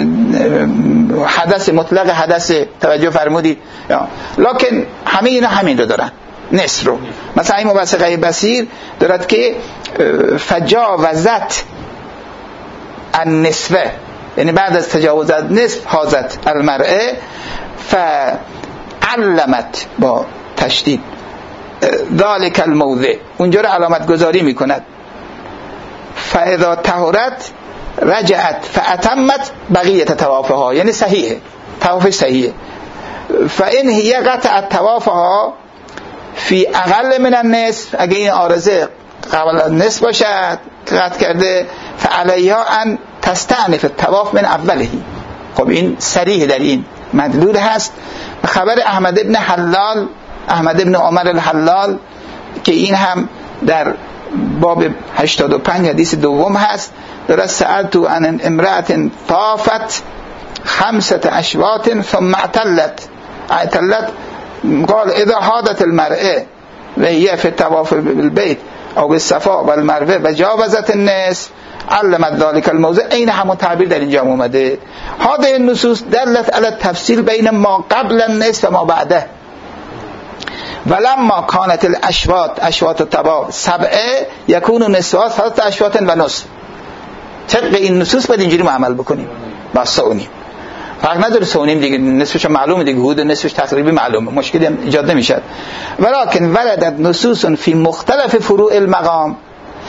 حدث مطلق، حدث توجه فرمودید، لکن همه اینا همین رو دارن، نصف رو. مثلا این موثقه بصیر دارد که فجاوزت النصفه یعنی بعد از تجاوز نصف حاضت المرأه فعلمت با تشدید ذالک الموضع، اونجا رو علامت گذاری میکند. فاذا طهرت رجعت فاتمت بقیه طوافها، یعنی صحیحه، طوافش صحیحه. فان هی قطعت طوافها فی اقل من النصف، اگه این عارضه قبل از نصف باشد قطع کرده، فعلیها ان تستأنف الطواف من اوله. خب این صریح در این مدلول هست. خبر احمد ابن حلال، احمد ابن عمر الحلال که این هم در باب هشتاد و پنج حدیث دوم هست، در سألت عن امرأة طافت خمسة اشواط ثم اعتلت اعتلت قال اذا حاضت المرأة وهي في الطواف بالبيت او بالصفا والمروه و جاوزت النصف علمت ذلك الموضع. این همون تعبیر در اینجا اومده. هذه النصوص دلت على التفصيل بين ما قبل النصف و ما بعده. ولما كانت الاشواط اشواط الطواف سبعه يكون نصفها ثلاثه اشواط و نصف. طبق این نصوص باید اینجوری عمل بکنیم. بس سونیم فرق نداره، سونیم دیگه نصفش معلومه دیگه، حدود نصفش تقریبی معلومه، مشکلی ایجاد نمیشه. ولكن وردت نصوص في مختلف فروع المقام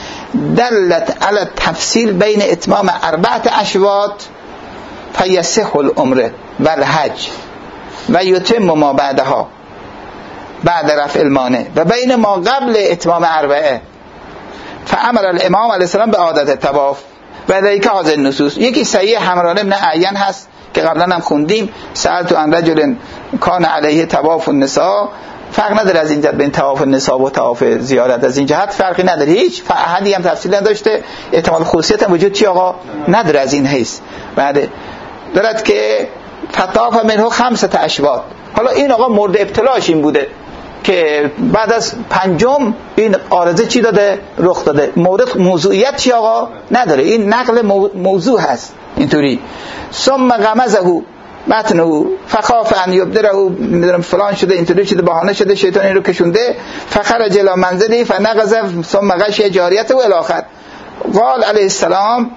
دلت على التفصيل بين اتمام اربعه اشواط فيصح العمره والحج ويتم ما بعدها بعد رفع المانع و بین ما قبل اتمام اربعه فامر الامام علیه السلام به عادت الطواف و ذلك هذه النصوص. یکی صحیح حمران ابن عین هست که قبلا هم خوندیم، سألت عن رجل کان علیه طواف النساء. فرق نداره از اینجا بین طواف النساء و طواف زیارت، از این جهت فرقی نداره، هیچ احدی هم تفصیل نداشته، احتمال خصوصیت هم وجود چی آقا نداره از این حیث. بعد دارد که فطاف منه خمسه اشواط. حالا این آقا مورد ابتلاش این بوده که بعد از پنجم این عارضه چی داده؟ رخ داده. مورد موضوعیت چی آقا نداره، این نقل موضوع هست اینطوری. ثم غمزه متنه فخاف ان یبدره، میدونم فلان شده اینطوری شده بهانه شده شیطان این رو کشونده، فخرج الى منزلی فنغز ثم غشی جاریته و الی آخر. قال علیه السلام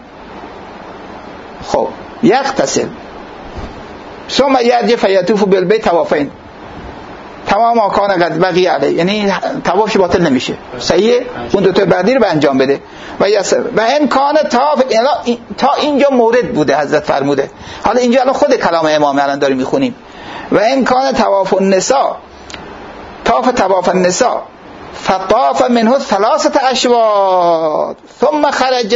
خب یغتسل ثم یرجع فیطوف بالبیت طوافین تمام آکان قد بقی علیه، یعنی طوافش باطل نمیشه، صحیحه. اون دو تا بعدی رو به انجام بده. و و امکان طواف تا اینجا مورد بوده حضرت فرموده. حالا اینجا الان خود کلام امام الان داریم میخونیم. و امکان طواف النساء طواف طواف النساء فطاف منه ثلاثه اشواط ثم خرج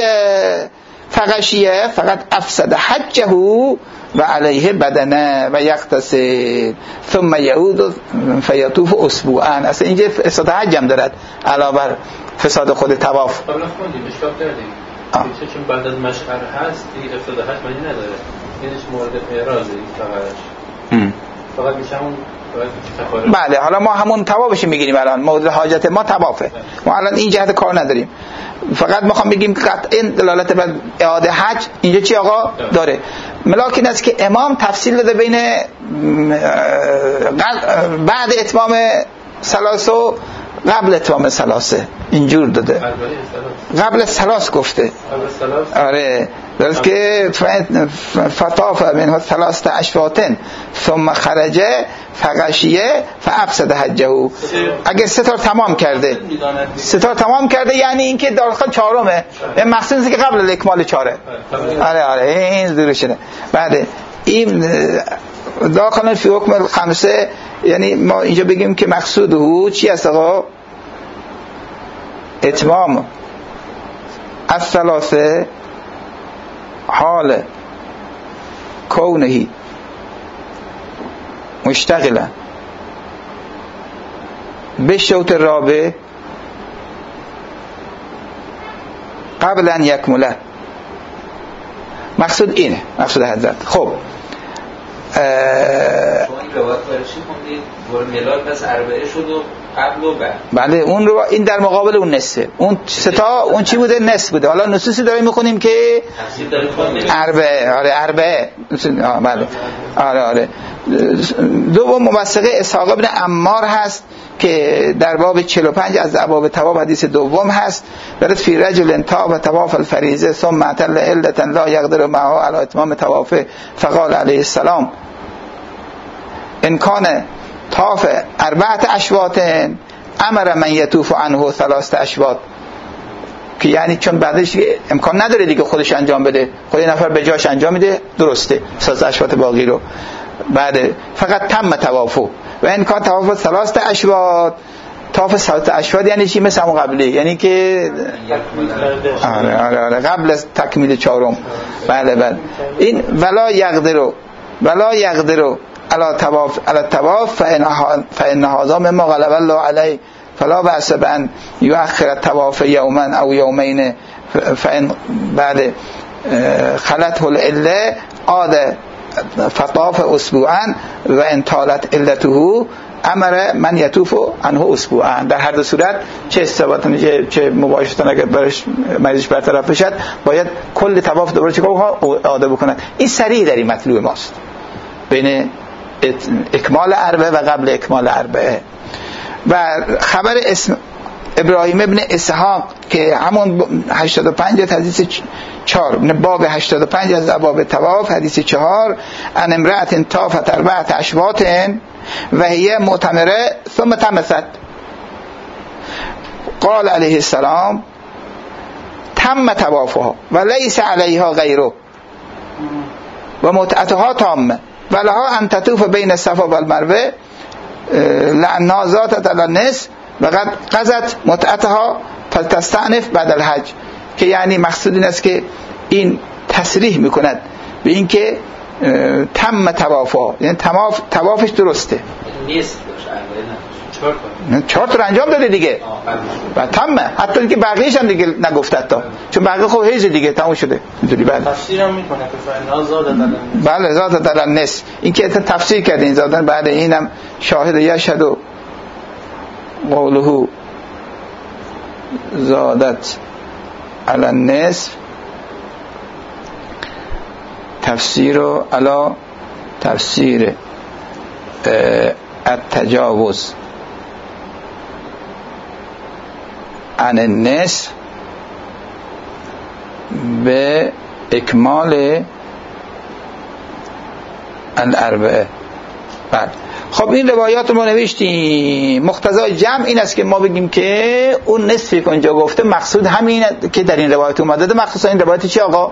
فغشیه فقط افسد حجه و علیه بدنه و یغتسل ثم یعود فیطوف اسبوعا. اصلا اینجا فساد حج هم دارد علاوه بر فساد خود طواف.
قبلا خوندیم اشکال کردیم چون بعد از مشعر هست دیگه فساد حج معنی نداره، اینش مورد اعراضه فقط فقط میشه اون
بله. حالا ما همون طوافش میگیریم الان، مورد حاجت ما طوافه، ما الان این جهت کار نداریم، فقط میخوام بگیم قطعا دلالت بر اعاده حج اینجا چی آقا داره. ملاک این است که امام تفصیل داده بین بعد اتمام ثلاثه و قبل اتمام ثلاثه، اینجور داده. قبل ثلاث گفته. آره درست که فطاف منه ثلاثه اشواطن ثم خرج فغشیه فافسد حجه. اگه سه تا تمام کرده سه تا تمام کرده یعنی اینکه داخل چهارمه، این مقصود است که قبل اکمال چهاره. آره آره این دور شده. بعد این داخل فی حکم الخمسه، یعنی ما اینجا بگیم که مقصود او چی است آقا؟ اتمام الثلاثه حال کونه مشتغلا به شوط رابع قبل ان یکمله. مقصود اینه، مقصود حضرت. خب
این روایت برشی خوندید ور ملال پس اربعه شد و قبل و بعد.
بله اون رو این در مقابل اون نصفه، اون ستا اون چی بوده؟ نصف بوده. حالا نصوصی داریم میخونیم که اربعه. آره اربعه. بله آره آره. دوم موثقه اسحاق ابن عمار هست که در باب چهل و پنج از ابواب طواف حدیث دوم هست، برد فی رجل طاف طواف الفریضه ثم اتل علة لا یقدر معها علی اتمام طوافه فقال علیه السلام ان کان طاف اربعه اشواط امر من یطوف عنه ثلاثه اشواط، که یعنی چون بعدش امکان نداره دیگه خودش انجام بده، خود یه نفر به جاش انجام میده، درسته ثلاثه اشواط باقی رو بعد فقط تم طوافو و این کان طواف ثلاثه اشواط. طواف ثلاثه اشواط یعنی چی؟ مثل همون قبلی، یعنی که آره آره آره قبل از تکمیل چهارم. بله بله این ولا یقدرو ولا یقدرو علی طواف علی طواف فان هذا مما غلب الله علیه فلا بأس بأن یؤخر الطواف یوما او یومین فان بعد خلته العله عاد فطاف اسبوعا و ان طالت علته امر من یطوف عنه اسبوعا. در هر دو صورت چه استباطن چه, چه مباشرتن اگر برش مریضش برطرف بشد باید کل طواف دوباره چیکار اعاده بکنن. این سریع در این مطلوب ماست بین اکمال اربعه و قبل اکمال اربعه. و خبر اسم ابراهیم ابن اسحاق که همون هشتاد و پنج حدیث چهار باب هشتاد و پنج از ابواب طواف حدیث چهار ان امرأة طافت اربعه اشواط و هي معتمره ثم تمست قال علیه السلام تم طوافها و لیس علیها غیره و متعتها تامه و لها ان تطوف بین الصفا و المروه لانها ذات النصف و قد قضت متعتها فتستأنف بعد الحج. که یعنی مقصود این است که این تصریح میکند به این که تم طوافها، یعنی طواف طوافش درسته
نیست باشه
چهار تا انجام داده دیگه و تمه، حتی اینکه بقیه‌اش هم دیگه نگفته تا چون بقیه خب هیچ دیگه تموم شده اینطوری. بعد
تفسیر هم میکنه که فعلا زاد دادن
بله زاد دادن نصف، این که تفسیر کرده این زادن بعد اینم شاهد یشهد و قوله زادت علی النصف تفسیر و علا تفسیر التجاوز عن النصف به اکمال الاربعه. بعد خب این روایات رو ما نوشتیم، مقتضای جمع این است که ما بگیم که اون نصفی که اونجا گفته مقصود همین که در این روایت اومده، مخصوصا این روایت چی آقا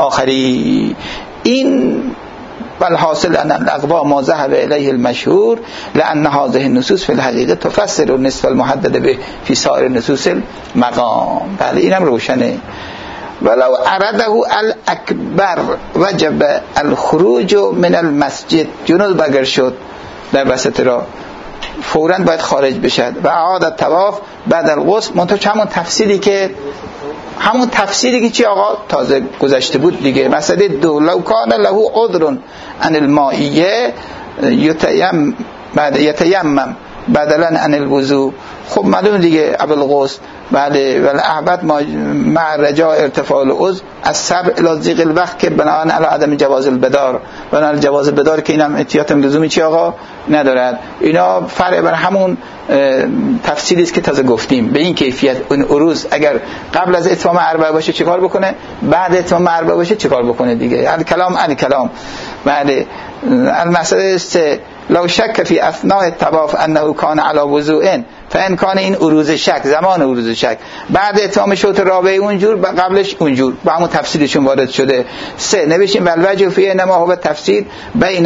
آخری این بل حاصل ان الاقوا ما ذهب الیه المشهور لان هذه النصوص فی الحقیقه تفسر النصف المحدد به فی سایر نصوص المقام. بله اینم روشنه. ولو عرضه الاکبر وجب الخروج من المسجد، جنوب اگر شد در وسط راه فوراً باید خارج بشد و اعاده طواف بعد الغسل. منتها همون تفسیری که همون تفسیری که چی آقا تازه گذشته بود دیگه. مسئله دو لو کان له عذر عن المائیه یتیم بعد یتیمم بدلا عن الوضوء. خب معلوم دیگه ابو الغسل بله ولی احبت مع رجاء ارتفاع العضو از صبر الی ضیق الوقت که بناهن علی عدم جواز البدار، بناهن جواز بدار که اینم احتیاط لزومی چی آقا ندارد. اینا فرع بر همون تفصیلی است که تازه گفتیم به این کیفیت. اون عروض اگر قبل از اتمام اربعه باشه چیکار بکنه، بعد اتمام اربعه باشه چیکار بکنه دیگه. الکلام الکلام بعد المساله است لو شک فی اثناء الطواف انه کان علی وضوء فان کان این عروض شک زمان عروض شک بعد اتمام شوط رابعه اونجور قبلش اونجور با همون تفصیلشون وارد شده. سه نوشیم والوجه فی انما هو تفسیر بین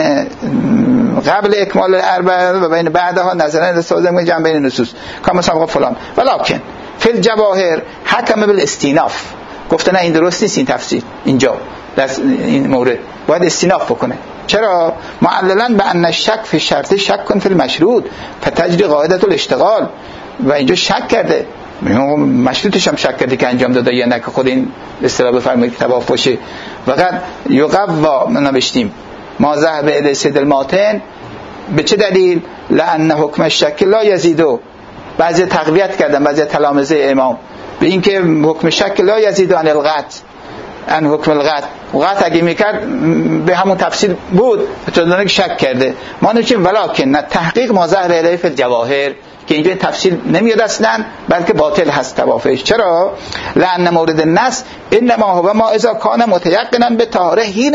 قبل اکمال اربعه و بین بعدها نظرا استفاده جمع بین نصوص کما سبق فلان ولکن فی الجواهر حکم بالاستیناف. گفته نه این درست نیست این تفسیر اینجا در این مورد باید استیناف بکنه. چرا؟ معللا به ان الشک فی شرط شک کن فی المشروط فتجری قاعده الاشتغال. و اینجا شک کرده مشروطش هم شک کرده که انجام داده یا نه که خود این اصطلاح بفرمایید طواف باشه. وقت یقوا نوشتیم ما ذهب الی سید الماتن به چه دلیل؟ لان حکم الشک لا یزیدو. بعضی تقویت کردن بعضی تلامذه امام به این که حکم شک لا یزیدو عن القطع ان حکم القطع قطع اگه میکرد به همون تفسیر بود چون که شک کرده. ما نمی‌چیم ولکن نه تحقیق ما ظاهر الیه فی الجواهر که اینجا تفصیل نمیاد اصلا، بلکه باطل هست طوافش. چرا؟ لأن مورد النص انما هو ما اذا کان متیقنا به طهاره حین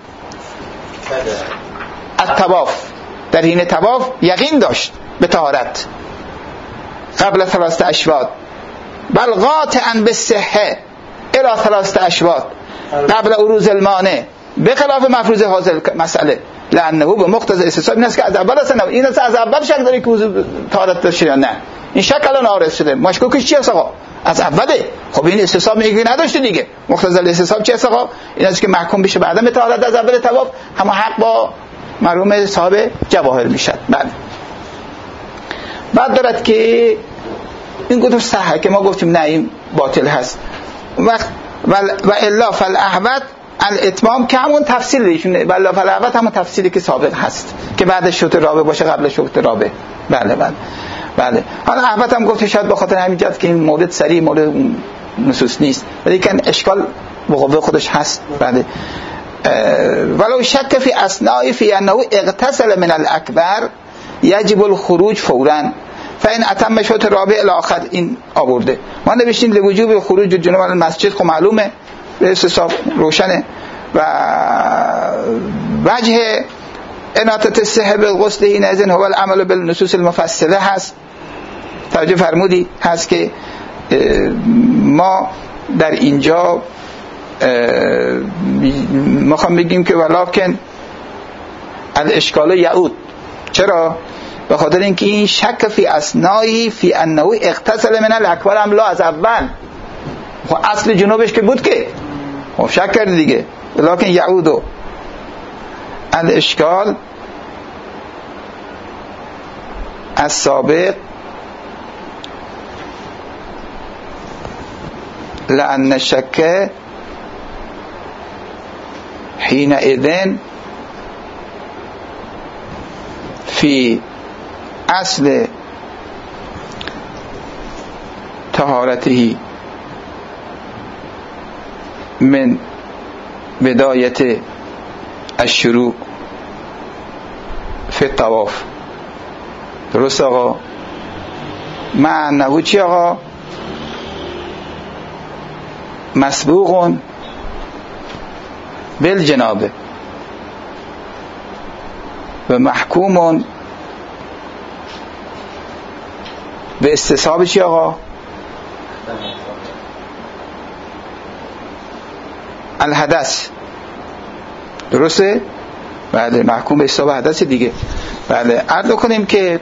الطواف، در حین طواف یقین داشت به طهارت قبل ثلاثه اشواط، بل قاطعا بالصحه الى ثلاثه اشواط قبل عروض المانع، به خلاف مفروض حاصل مسئله. لانه به مقتضی استصحاب این است که از اول اصلا این است از اول شک داری که وضو طهارت داشته یا نه. این شک الان عارض شده، مشکوکش چی است آقا؟ از اوله. خب این استصحاب میگه نداشته دیگه. مقتضی الاستصحاب چی است آقا؟ این است که محکوم بشه بعد از طهارت از اول طواف، هم حق با مرحوم صاحب جواهر میشد. بعد بعد دارد که این گفت صحیح که ما گفتیم نه این باطل هست. وقت و الا فالاحوط الاتمام که همون تفصیل ایشونه، والا فالاحوط همون تفصیلی که سابق هست که بعد شوط رابع باشه قبل شوط رابع. بله بله بله. حالا احوط هم گفت شاید به خاطر همین جهت که این مورد سریع مورد نصوص نیست، ولی که اشکال به قوه خودش هست. بله. ولو شک فی اثناء فی انه اغتسل من الاکبر یجب الخروج فورا فإن اتم شوط رابع الاخر. این آورده ما نوشتیم لوجوب خروج جنوب المسجد، خب معلومه به اساس روشنه. و وجه اناطه صحه بالغسل حینئذ هو العمل بالنصوص المفصله هست. توجه فرمودی هست که ما در اینجا میخوام بگیم که ولکن الاشکال یعود. چرا؟ به خاطر اینکه این شک فی اثنایی فی انه اغتسل من الاکبر هم لا از اول، خب اصل جنوبش که بود که خب شک کرد دیگه. لکن یعود الاشکال السابق لأن الشك حينئذ في اصل طهارته من بداية الشروع في الطواف. درست آقا؟ مع انه چی آقا؟ مسبوق بالجنابه و محکوم به استصحاب چی آقا؟ الحدث. درسته؟ بله، محکوم به استصحاب حدث دیگه. بله، عرض کنیم که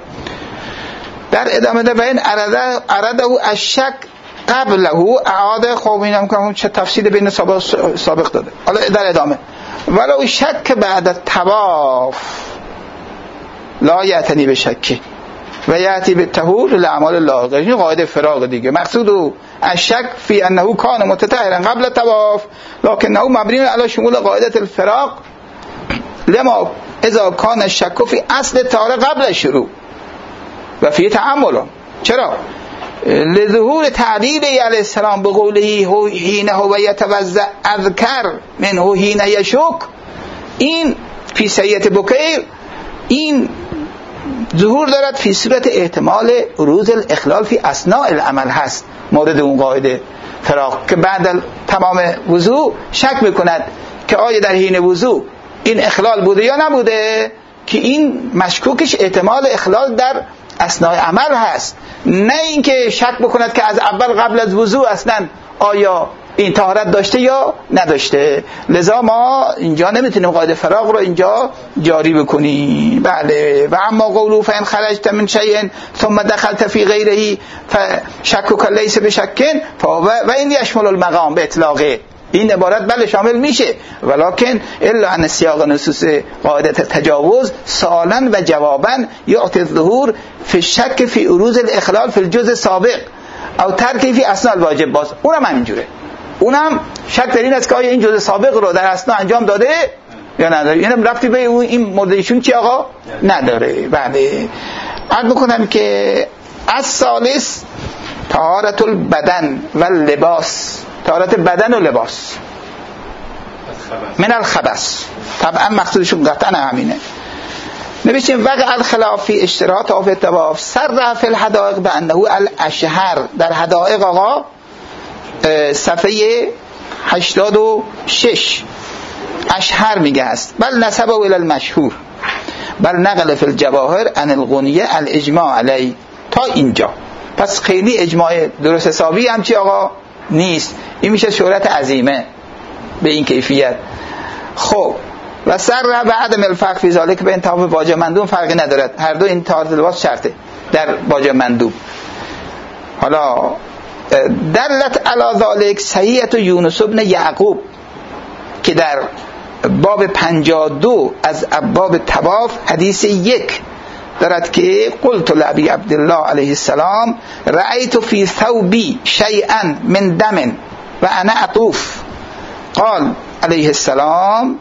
در ادامه ده بین عرضه عرضه الشک قبله اعاده. خب اینم که چه تفصیل بین سابق سابق داده. حالا در ادامه ولو شک بعد الطواف لا یعتنی به شک و یعتی به طهور لعمال لاحقه. این قاعده فراغ دیگه. مقصود الشک فی انه کان متطهرا قبل الطواف لکنه مبنی علی شمول قاعده الفراغ لما اذا کان الشک فی اصل طهاره قبل الشروع و فی تعمل. چرا؟ لظهور تعبیر علیه السلام به قوله حین هو یتوضا اذکر منه حین یشک. این فی سیئة بکیر این ظهور دارد فی صورت احتمال روز الاخلال فی اثناء العمل هست. مورد اون قاعده فراغ که بعد تمام وضوع شک میکند که آیا در حین وضوع این اخلال بوده یا نبوده، که این مشکوکش احتمال اخلال در اثناء عمل هست، نه اینکه شک بکند که از اول قبل از وضوع اصلا آیا این طهارت داشته یا نداشته. لذا ما اینجا نمیتونیم قاعده فراغ رو اینجا جاری بکنیم. بله. و اما قولو فان خرجت من شیء ثم دخلت فی غیره فشکک لیس بشکن و این یشمل المقام به اطلاقه. این عبارت بله شامل میشه، ولکن الا ان سیاق نصوص قاعده تجاوز سوالا و جوابا یعطی الظهور فی الشک فی عروض الاخلال فی الجزء السابق او ترکی فی اثناء الواجب. باز اونم همینجوره، اونم شک در این است که آیا این جزء سابق رو در اثناء انجام داده یا نداره. اینم رفتی به این مورد ایشون چی آقا؟ نداره. بله. عرض میکنم که الثالث طهارت البدن و لباس. طهارت بدن و لباس من الخبث. طبعا مقصودشون قطعا همینه. نوشتیم وقع الخلاف فی اشتراط و فی الطواف صرح فی الحدائق بانه الاشهر. در حدائق آقا صفحه هشتاد و شش اشهر میگه است. بل نسبه الى المشهور بل نقل فی الجواهر عن الغنیه الاجماع علی. تا اینجا پس خیلی اجماع درست حسابی هم چی آقا نیست. این میشه شهرت عظیمه به این کیفیت. خب و سر به عدم الفرق فی ذلک به انتخاب واجب مندوب فرقی ندارد. هر دو این طهارت لباس شرطه در واجب مندوب. حالا دلت علی ذلک صحیحه یونس بن یعقوب که در باب پنجاه و دو از ابواب طواف حدیث یک دارد که قلت لابی عبدالله علیه السلام رأیت فی ثوبی شیئا من دم و انا اطوف قال علیه السلام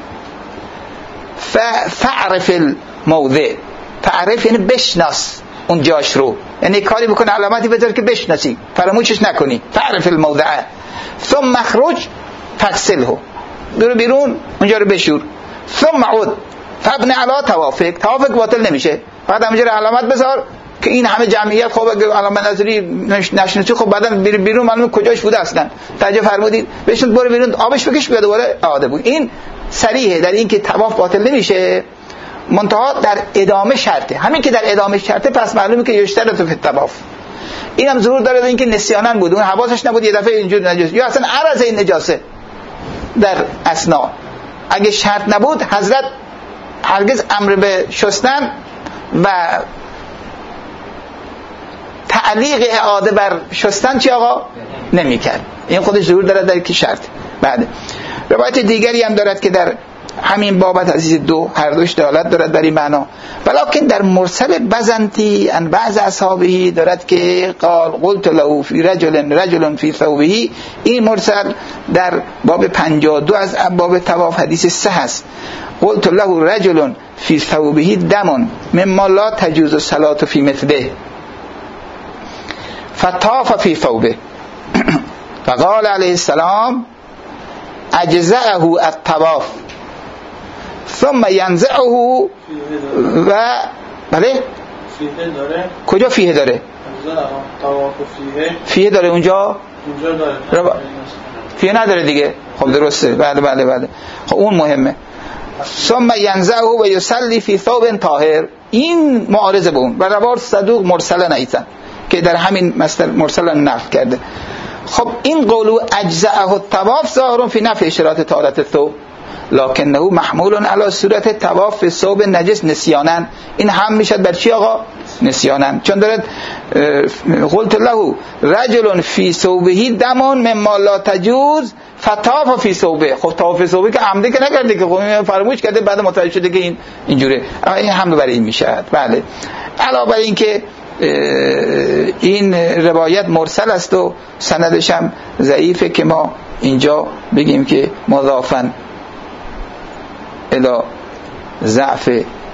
فعرف الموضع. فعرف یعنی بشناس اون جاش رو، یعنی کاری بکن علامتی بذار که بشناسی فراموشش نکنی. فعرف الموضع ثم مخرج فغسله، برو بیرون اونجا رو بشور. ثم عود فابن علا توافق. توافق باطل نمیشه، بعد همونجا رو علامت بذار که این همه جمعیت خب اگه علامت نظری نشناسی خب بعدا بری بیرون معلومه کجاش بوده اصلا. توجه فرمودید بهشون برو بیرون آبش بکش بیاد دوباره عاده بود. این صریحه در این که طواف باطل نمیشه، منتها در ادامه شرطه. همین که در ادامه شرطه پس معلومه که یشترط فی الطواف. این هم ضرور داره این که نسیانن بود، اون حواسش نبود یه دفعه اینجور نجس یا اصلا عرض این نجاسه در اثنا. اگه شرط نبود حضرت هرگز امر به شستن و تعلیق اعاده بر شستن چی آقا نمی کرد. این خودش ضرور دارد در که شرط. بعد روایت دیگری هم دارد که در همین بابت عزیز دو هر دوش دلالت دارد در این معنا. ولکن در مرسل بزنتی ان بعض اصحابه دارد که قال قلت له فی رجل رجل فی ثوبه. این مرسل در باب پنجاه و دو از باب طواف حدیث سه هست. قلت له رجل فی ثوبه دم مما لا تجوز الصلاة فی مثله فطاف فی ثوبه فقال علیه السلام اجزأه الطواف ثم ینزعه و بله
فیه داره.
کجا فیه داره؟
طواف فیه
فیه داره اونجا؟
اونجا داره.
رب... فیه نداره دیگه. خب درسته. بله بله بله. خب اون مهمه. ثم ینزعه و یصلی فی ثوب طاهر. این معارضه به اون و روایت صدوق مرسل نیتن که در همین مصدر مرسل نقل کرده. خب این قولو اجزاءه الطواف ظاهر فی نفی اشارات طهارت الثوب لکنه محمول علی صورت طواف فی ثوب نجس نسیانا. این هم میشد بر چی آقا نسیانا، چون دارد قلت له رجل فی ثوبه دم مما لا تجوز فطاف فی ثوبه. خب طواف فی ثوبه که عمدی که نکرده که خب فراموش کرده بعد متوجه شده که این اینجوره. این هم برای این میشد. بله علاوه بر این که این روایت مرسل است و سندش هم ضعیفه که ما اینجا بگیم که مضافن الی ضعف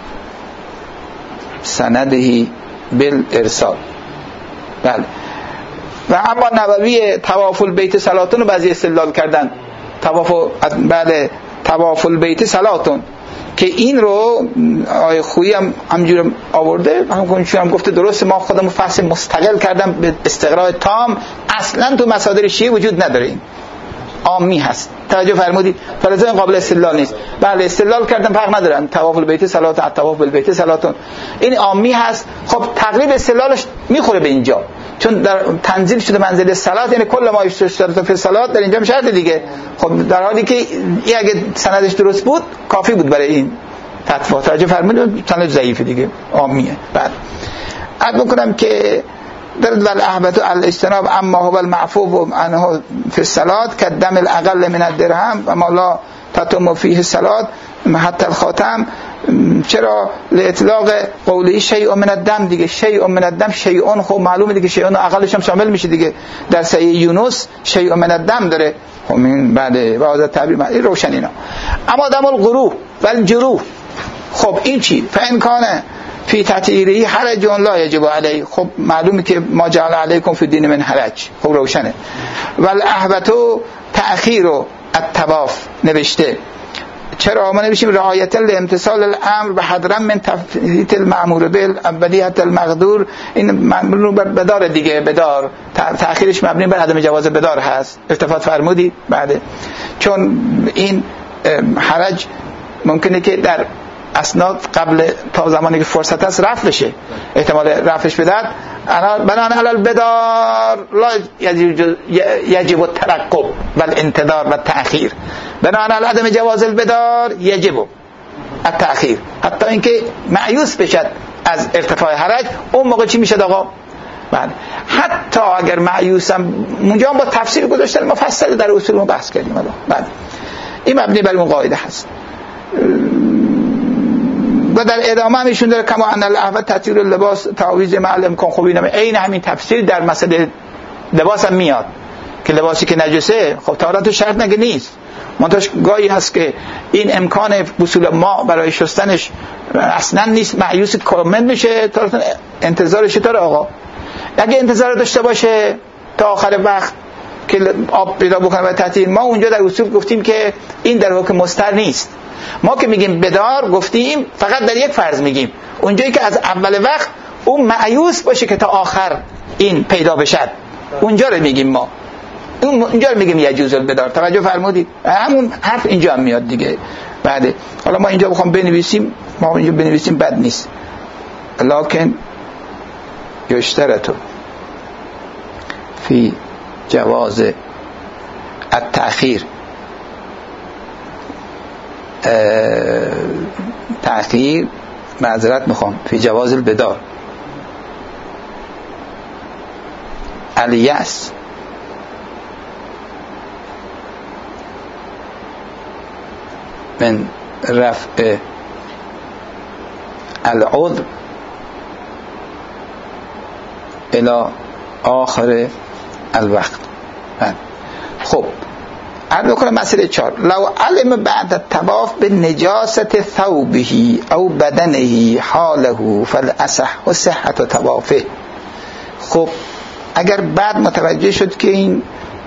سندهی بالارسال. بله و اما نووی طواف البیت صلاتون رو بعضی استدلال کردن. طواف بعد طواف البیت صلاتون که این رو آیه خویی هم همجور آورده، همون هم گفته درسته. ما خودمون فصل مستقل کردم به استقراء تام، اصلا تو مصادر شیعه وجود نداره، این عامی هست. توجه فرمودید؟ فلذا این قابل استدلال نیست. بله استدلال کردن فرق ندارن. طواف البیت صلات، طواف بالبیت صلاتون، این عامی هست. خب تقریب استدلالش میخوره به اینجا، چون در تنزیل شده منزل صلات، یعنی کل ما اشتراط فی صلات در اینجا هم شرط دیگه. خب در حالی که این اگه سندش درست بود کافی بود برای این تطبیق. توجه فرمودید؟ سند ضعیفه دیگه، عامیه. بعد عرض می‌کنم که در ول احبت الاجتناب اما هو المعفو عنه فی الصلات کدم الاقل من الدرهم و ما لا تتم فیه الصلات حتی الخاتم. چرا لاطلاق قوله شیء من الدم دیگه، شیء من الدم شیء، خب معلومه دیگه شیء اقلش هم شامل میشه دیگه. در صحیح یونس شیء من الدم داره. خب این بعد واضح تعبیر این روشن اینا. اما دم القروح و الجروح، خب این چی؟ فان کان فی تطهیره حرج لا یجب علیه. خب معلومه که ما جعل علیکم فی الدین من حرج. خب روشنه. ول احبتو تأخیر الطواف نوشته چرا ما نوشیم رعایت الامتثال الامر به حضرم من تفهیت المعمور به ابدیت المقدور، این مبنی بر بدار دیگه، بدار تأخیرش مبنی بر عدم جواز بدار هست. التفات فرمودید بعد، چون این حرج ممکنه که در اسناد قبل تا زمانی که فرصت است رفع بشه، احتمال رفعش بدهد. بنان علی البدار لا یجب الترقب و الانتظار و التأخیر، بنان علی عدم جواز البدار یجب التأخیر، حتی اینکه مایوس بشد از ارتفاع حرج، اون موقع چی میشه آقا؟ بله، حتی اگر مایوسم، اونجا با تفسیر گذاشتن مفصل در اصول ما بحث کردیم. بعد این مبنی بر اون قاعده هست. و در ادامه هم ایشون داره کما ان الاحوال تطهیر اللباس تعویض معلم کن. خوب اینم عین همین تفسیر در مسئله لباس هم میاد که لباسی که نجسه خب طهارت شرط نگه نیست، منتهاش گاهی هست که این امکان وصول ما برای شستنش اصلا نیست، مایوس کامل میشه، انتظارش داره آقا. اگه انتظار داشته باشه تا آخر وقت که آب پیدا بکنه و تطهیر، ما اونجا در اصول گفتیم که این در حکم مستر نیست. ما که میگیم بدار گفتیم فقط در یک فرض میگیم، اونجایی که از اول وقت اون مایوس باشه که تا آخر این پیدا بشد، اونجا رو میگیم ما، اونجا رو میگیم یجوز البدار. توجه فرمودید؟ همون حرف اینجا هم میاد دیگه. بعد حالا ما اینجا بخوام بنویسیم، ما اینجا بنویسیم بد نیست، لکن یشترط فی جواز التأخیر تأخیر معذرت میخوام فی جواز البدار الیأس من رفع العضو الى آخر الوقت. خب عرض بکنم مسئله چهار، لو علم بعد الطواف به نجاست ثوبه او بدنه حاله فالاصح و صحت طوافه. خب اگر بعد متوجه شد که این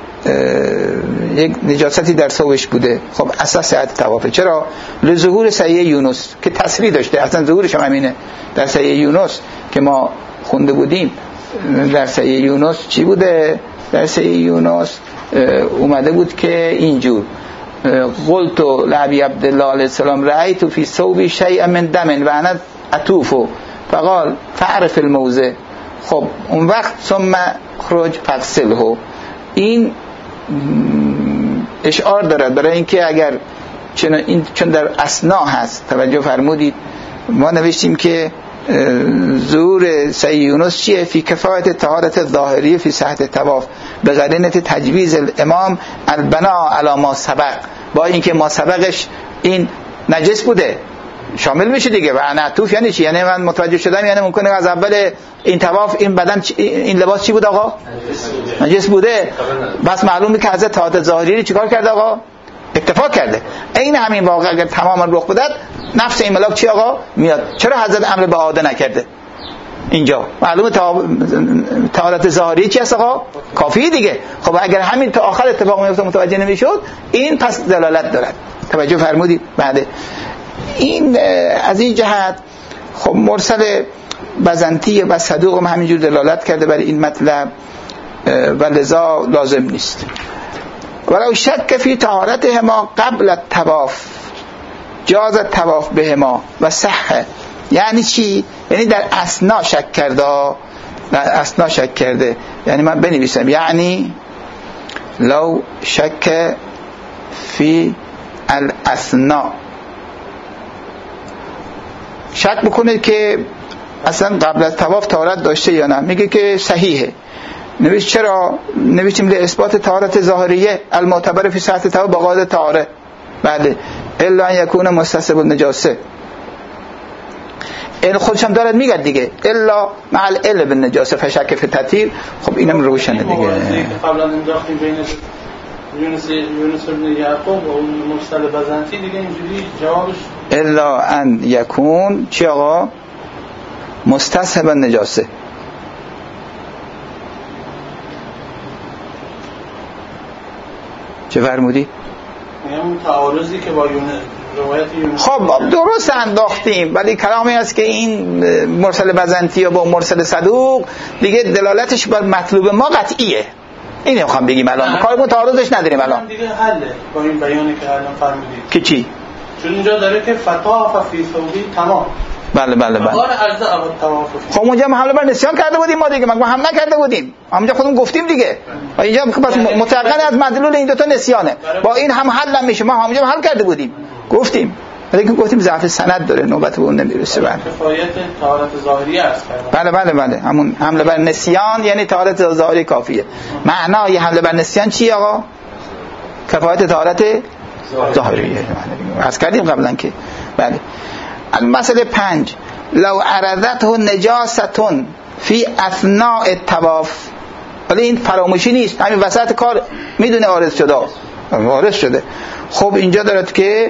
یک نجاستی در ثوبش بوده، خب اساس صحت طوافه. چرا؟ لظهور صحیح یونس که تصریح داشته، اصلا ظهورش هم همینه در صحیح یونس که ما خونده بودیم. در صحیح یونس چی بوده؟ در صحیح یونس اومده بود که اینجور قلت لعبی عبدالله علیه السلام رأیت فی ثوبی شیئا من دم و انا اطوف فقال فعرف الموضع. خب اون وقت ثم خرج فغسله، این اشعار دارد برای اینکه اگر چون این چون در اثنا هست. توجه فرمودید؟ ما نوشتیم که ظهور صحیح یونس چیه؟ فی کفایت طهارت ظاهری فی صحت طواف به قرینه تجویز الامام البنا علی ما سبق، با اینکه ما سبقش این نجس بوده شامل میشه دیگه. و انا طوف یعنی چی؟ یعنی من متوجه شدم یعنی ممکنه از اول این طواف این بدن این لباس چی بود آقا؟ نجس بوده. بس معلومه که حضرت طهارت ظاهری چیکار کرده آقا؟ اکتفا کرده. این همین واقع اگر تماما رخ بدد نفس این ملاک چی آقا؟ میاد. چرا حضرت امر به عاده نکرده؟ اینجا معلومه طهارت ظاهری چی هست آقا؟ کافی دیگه. خب اگر همین تا آخر اتفاق میفته متوجه نمیشد، این پس دلالت دارد. توجه فرمودید؟ بعد این از این جهت خب مرسل بزنتی و صدوق هم همینجور دلالت کرده برای این مطلب و لذا لازم نیست. ولو شک فی طهارتهما قبل الطواف جاز الطواف بهما و صح. یعنی چی؟ یعنی در اثنا شک کرده، در اثنا شک کرده. یعنی من بنویسم یعنی لو شک فی الاثنا، شک بکنه که اصلا قبل از طواف طهارت داشته یا نه، میگه که صحیحه. نویش چرا؟ نویشیم لاثبات طهارت ظاهریه المعتبر فی صحت طواف با قاعده طهاره. بله الا ان یکون مستصحب النجاسه، این خودش هم دارد میگه دیگه الا مع العلم بالنجاسه فشک فی التطهیر. خب اینم روشنه دیگه.
قبلا انداختیم بین یونس یونس بن یعقوب و اون مرسل بزنتی دیگه، اینجوری جوابش
الا ان یکون چی آقا؟ مستصحب النجاسه. چه فرمودی؟
میگم اون تعارضی که با
خب درست انداختیم، ولی کلامی است که این مرسل بزنطی با مرسل صدوق دیگه دلالتش بر مطلوب ما قطعیه. این میخوام بگیم الان کارمون تعارضش نداریم الان
دیگه حله با این بیانی که الان فرمودید
که چی؟
چون اینجا داره که فطاف فی ثوبی تمام.
بله بله بله. خب اونجا هم حمله بر نسیان کرده بودیم ما دیگه، ما هم نکرده بودیم، اونجا خودمون گفتیم دیگه. و اینجا بس متأکد از مدلول این دو تا نسیانه، با این هم حل هم میشه، ما همونجا حل کرده بودیم گفتیم، ولی که گفتیم ضعف سند داره نوبت به اون نمیرسه. بله
کفایت طهارت ظاهری است.
بله بله بله همون حمله بر نسیان یعنی طهارت ظاهری کافیه. معنای حمله بر نسیان چی آقا؟ کفایت طهارت ظاهریه. از کردیم قبلا که بله. مسئله پنج، لو عرضته نجاستون فی اثناء الطواف، ولی این فراموشی نیست، همین وسط کار میدونه عارض شده عارض شده. خب اینجا دارد که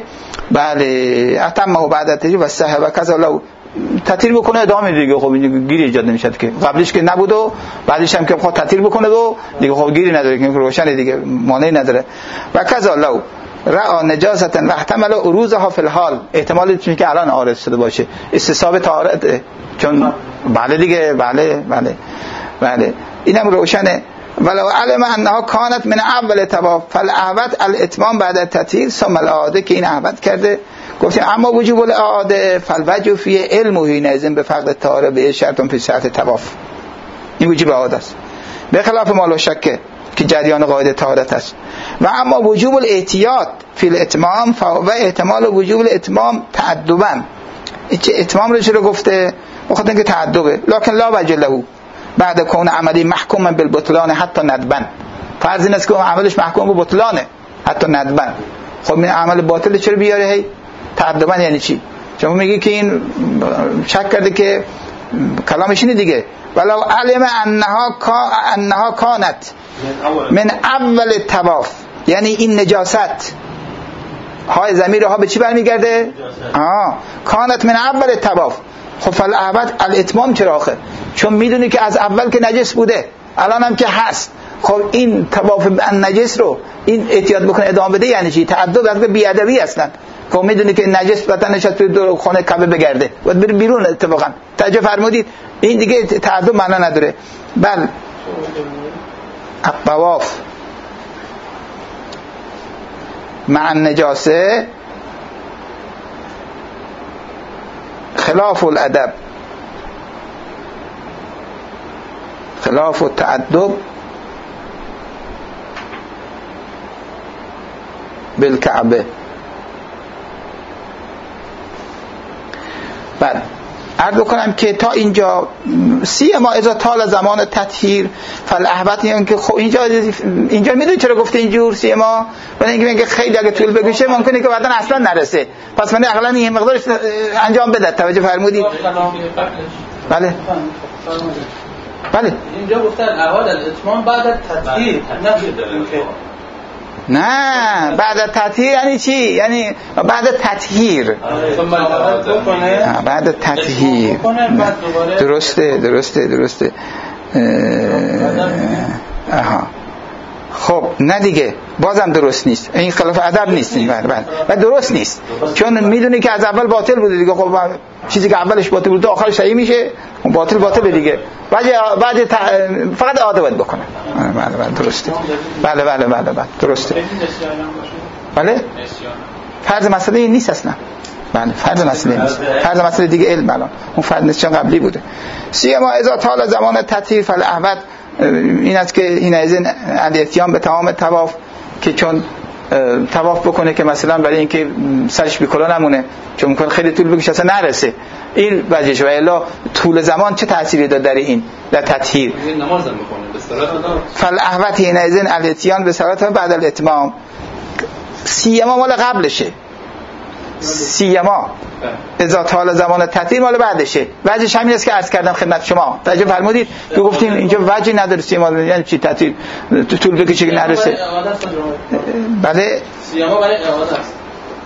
بله اتمه بعد تجربه و صحه و کذا، لو تطهیر بکنه ادامه دیگه. خب اینجا گیری ایجاد نمیشه که قبلش که نبود و بعدش هم که خب تطهیر بکنه و دیگه خب گیری نداره که روشن دیگه مانعی نداره. و کذا لو رأى نجاسة و احتمل عروضها فی الحال، احتمال چون که الان عارض شده باشه استصحاب طهارت، چون بله دیگه بله بله بله اینم روشنه. ولو علم انها كانت من اول طواف فالاعود الاتمام بعد التطهیر ثم الاعاده، که این اعود کرده گفتیم. اما وجوب الاعاده فالوجه فی علم حینئذ بفقد الطهاره به شرط فی صحت طواف، این وجوب اعاده است به خلاف ما لا شک که جریان قاعده طهارت است. و اما وجوب الاحتیاط فی الاتمام و احتمال وجوب الاتمام تعدبا، این چه اتمام رو چرا گفته؟ بخاطر اینکه تعدبه. لکن لا وجه له بعد کون عملی محکوما بالبطلان حتی ندبا، فرض این است که عملش محکوم به بطلانه حتی ندبا. خب این عمل باطل چرا بیاره هی تعدبا؟ یعنی چی؟ شما میگی که این شک کرده که کلامش اینه دیگه. ولو علم انها انها کانت من اول طواف، یعنی این نجاست های ضمیر ها به چی برمیگرده؟ آه کانت من اول طواف. خب فالاعود الاتمام چرا آخه؟ چون میدونی که از اول که نجس بوده الان هم که هست. خب این طواف نجس رو این احتیاط بکنه ادامه بده یعنی چی؟ تعدد از بی ادبی هستن. خب میدونی که نجس بدنش توی دور خانه کعبه بگرده و بره بیرون. اتفاقا توجه فرمودید این دیگه تعدد معنا نداره. بل الطواف مع النجاسه خلاف الادب خلاف التعدب بالکعبه. بعد عرض کنم که تا اینجا سی ما اذا طال زمان تطهیر فالاحوط، یعنی که خب اینجا اینجا میدونی چرا گفته اینجور سی ما؟ ولی اینکه میگه خیلی اگه طول بکشه ممکنه که بعداً اصلا نرسه، پس من عقلا این مقدارش انجام بده. توجه فرمودید؟ بله بله
اینجا گفتن احوال الاتمام بعد تطهیر،
نه بعد تطهیر یعنی چی؟ یعنی بعد تطهیر بعد تطهیر درسته درسته درسته آها. خب نه دیگه بازم درست نیست، این خلاف ادب نیست. و درست نیست چون میدونی که از اول باطل بوده دیگه. خب چیزی که اولش باطل بوده آخرش صحیح میشه، باطل باطل دیگه. بعد بعد ت... فقط اعاده باید بکنه. بله بله درسته. بله بله بله بله درسته. بله فرض مسئله این نیست اصلا. بله فرض مسئله نیست، فرض مسئله دیگه علم. الان اون فرض نسیان قبلی بوده. سیما اذا طال زمان تطهیر فالاحوط، این است که این از این الاتیان به تمام طواف، که چون طواف بکنه که مثلا برای اینکه سرش بیکلا نمونه، چون ممکن خیلی طول بکشه اصلا نرسه. این وجهش. و الا طول زمان چه تأثیری داد در این در تطهیر؟
نماز هم بکنه به صلات دار.
فالاحوط این از این الاتیان به صلات بعد الاتمام، سیما مال قبلشه، سیما اذا طال زمان تطهیر مال بعدشه. وجهش همین است که عرض کردم خدمت شما. توجه فرمودید که گفتیم اینجا وجهی نداره سیما یعنی چی تطهیر طول بکشه که نرسه. بله
سیما برای اعاده است.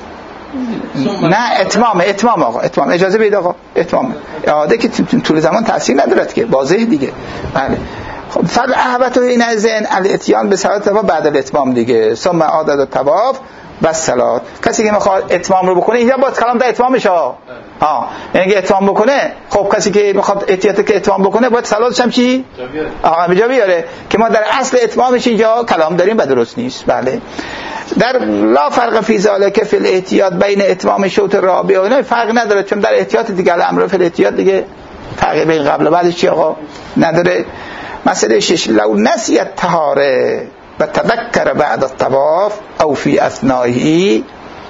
نه اتمام اتمام آقا اتمام اجازه بدید آقا اتمام اعاده که طول زمان تاثیر ندارد که واضح دیگه. بله خب فالاحوط این از این الاتیان به صلات بعد الاتمام دیگه. ثم عادت الطواف و صلات. کسی که میخواد اتمام رو بکنه اینجا باید کلام در اتمامش ها ها یعنی که اتمام بکنه، خب کسی که میخواد احتیاط که اتمام بکنه باید صلاتش هم چی آها به جا بیاره که ما در اصل اتمامش اینجا کلام داریم و درست نیست. بله در لا فرق فی ذالک فی الاحتیاط بین اتمام شوط رابع و اینا فرق نداره، چون در احتیاط دیگه الامر فی الاحتیاط دیگه فرق بین قبل و بعدش چی آقا نداره. مسئله شش، لو نسی الطهاره و تذکر بعد الطواف او فی اثنائه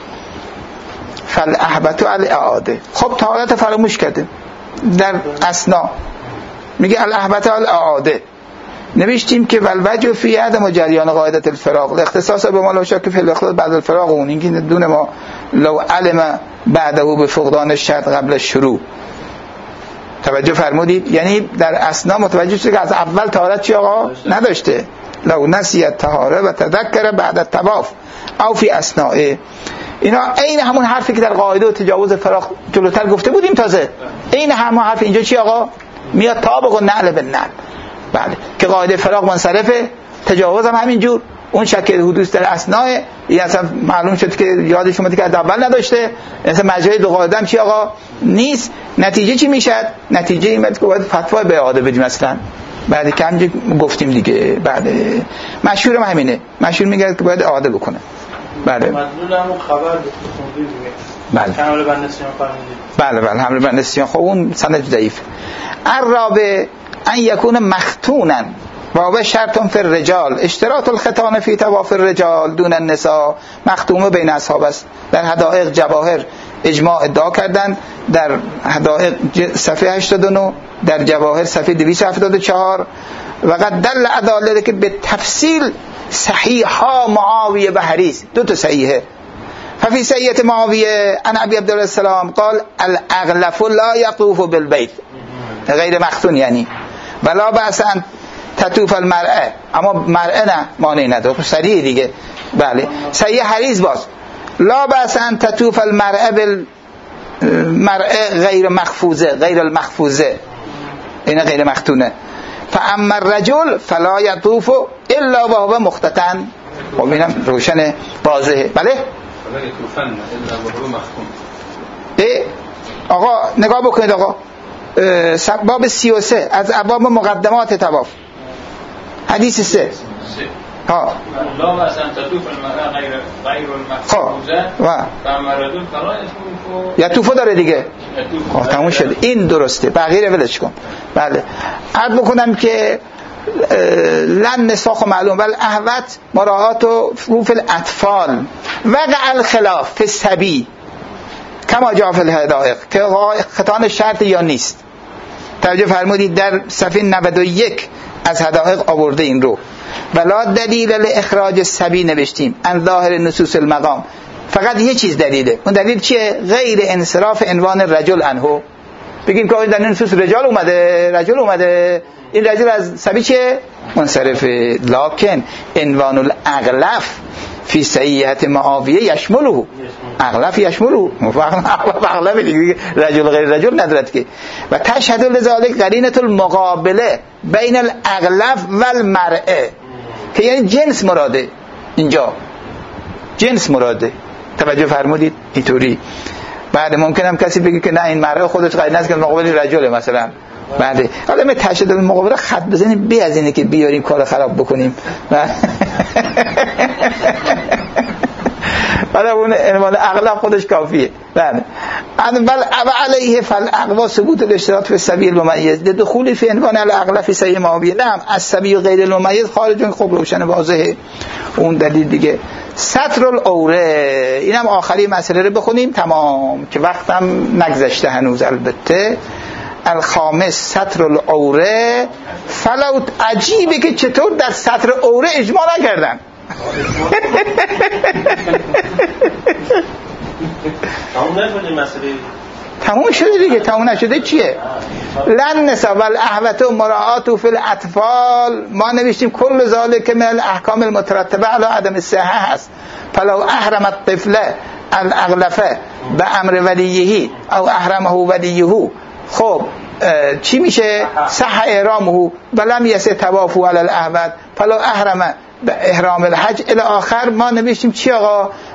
فالاحبط الاعاده. خب طهارت فراموش کرده در اثنا، میگه الاحبط الاعاده. نوشتیم که والوجه فی عدم جریان قاعده الفراغ الاختصاص به ما لا شک فی الاختصاص بعد الفراغ، اون اینکه دون ما لو علم بعده به فقدان الشرط قبل الشروع. توجه فرمودید؟ یعنی در اثنا متوجه شد که از اول طهارت چی آقا نداشته. لو نسی الطهاره و تذکر بعد الطواف او فی اثنائه. اینا عین همون حرفی که در قاعده و تجاوز فراغ جلوتر گفته بودیم، تازه عین همون حرف اینجا چی آقا میاد طابق و نعل به نعل. بله که قاعده فراغ منصرفه، تجاوز هم همین جور. اون شک حدوث در اثناء این اصلا معلوم شد که یادش اومد که از اول نداشته، اصلا مجرای دو قاعده هم چی آقا نیست. نتیجه چی میشد؟ نتیجه این که باید فتوا به اعاده بدیم مثلا. بعد که همینجا گفتیم دیگه. بله مشهور هم همینه، مشهور میگه که باید اعاده بکنه. بله
مدلول همون خبر خوندید دیگه.
بله
حمل بر نسیان فرمودید.
بله بله حمل بر نسیان. خب اون سند ضعیف. الرابع ان یکون مختونا و شرط فی الرجال اشتراط الختان فی طواف الرجال دون النساء. مختومه بین اصحاب است. در حدائق جواهر اجماع ادعا کردن، در حدائق صفحه هشتاد و نه، در جواهر صفحه دویست و هفتاد و چهار. و قد دل عدالت که به تفصیل صحیحا معاویه و حریث، دو تا صحیحه. ففي سیئة معاویه عن ابی عبدالله السلام قال الاغلف لا یطوف بالبیت غیر مختون، یعنی ولا بأس ان تطوف المرأه، اما مرأه نه مانعی نداره، سریع دیگه. بله صحیح حریث باز لا بأس ان تطوف المرأه بالمرأه غیر مخفوزه، غیر المخفوزه این غیر مختونه. فاما الرجل فلا یطوف الا وهو مختتن. خب اینم روشن واضحه. بله ای آقا نگاه بکنید آقا، باب سی و سه از ابواب مقدمات طواف، حدیث سه ها
لا مثلا تطوف المرأة غیر غیر المخفوزه و فمردون فلا
یطوف داره دیگه. ها تموم شد، این درسته، بقیه رو ولش کن. بله عرض بکنم که لن نساخ معلوم ولی احوت مراعات و فروف الاطفال وقع الخلاف فی السبی کما جاء فی الحدائق که ختان شرط یا نیست. توجه فرمودید در صفحه نود و یک از حدائق آورده این رو. ولا دلیل لاخراج السبی نوشتیم ان ظاهر نصوص المقام. فقط یه چیز دلیله، اون دلیل چیه؟ غیر انصراف عنوان رجل عنه. بگیم که در نصوص رجال اومده، رجل اومده، این رجل از سبی چیه؟ منصرفه. لکن عنوان الاغلف فی صحیحت معاویه یشمله، اغلف یشمله، اغلف دیگه رجل غیر رجل ندارد که. و تشهد لذالک قرینه المقابله بین الاغلف و المرأه که یعنی جنس مراده، اینجا جنس مراده. توجه فرمودید اینطوری. بعد ممکن هم کسی بگه که نه این مرأه خودش قرینه است که مقابل رجل مثلا. بعد حالا می تشهد المقابله خط بزنیم بی از اینه که بیاریم کار خراب بکنیم. حالا اون عنوان اغلب خودش کافیه. بله بل علیه فالاقوا ثبوت الاشتراط فی السبیل المميز دخول فی عنوان الاغلب فی صحیح معاویه. نعم السبیل غیر المميز خارج. خب روشن واضحه اون دلیل دیگه. ستر العوره، اینم آخری مسئله رو بخونیم تمام که وقتم نگذشته هنوز. البته الخامس ستر العوره. فلو عجیبه که چطور در ستر عوره اجماع نکردن.
تموم نشده مسئله،
تموم شده دیگه. تموم نشده چیه؟ لن نسا والاحوت و مراعات فی الاطفال. ما نوشتیم کل ذالک من الاحکام المترتبه علی عدم الصحه هست. فلو احرم الطفل الاغلفه به امر ولیه او احرمه ولیه، خب چی میشه؟ صح احرامه ولم یسع طوافه علی الاحوت فلو احرم به احرام الحج الی آخر. ما نوشتیم چی آقا؟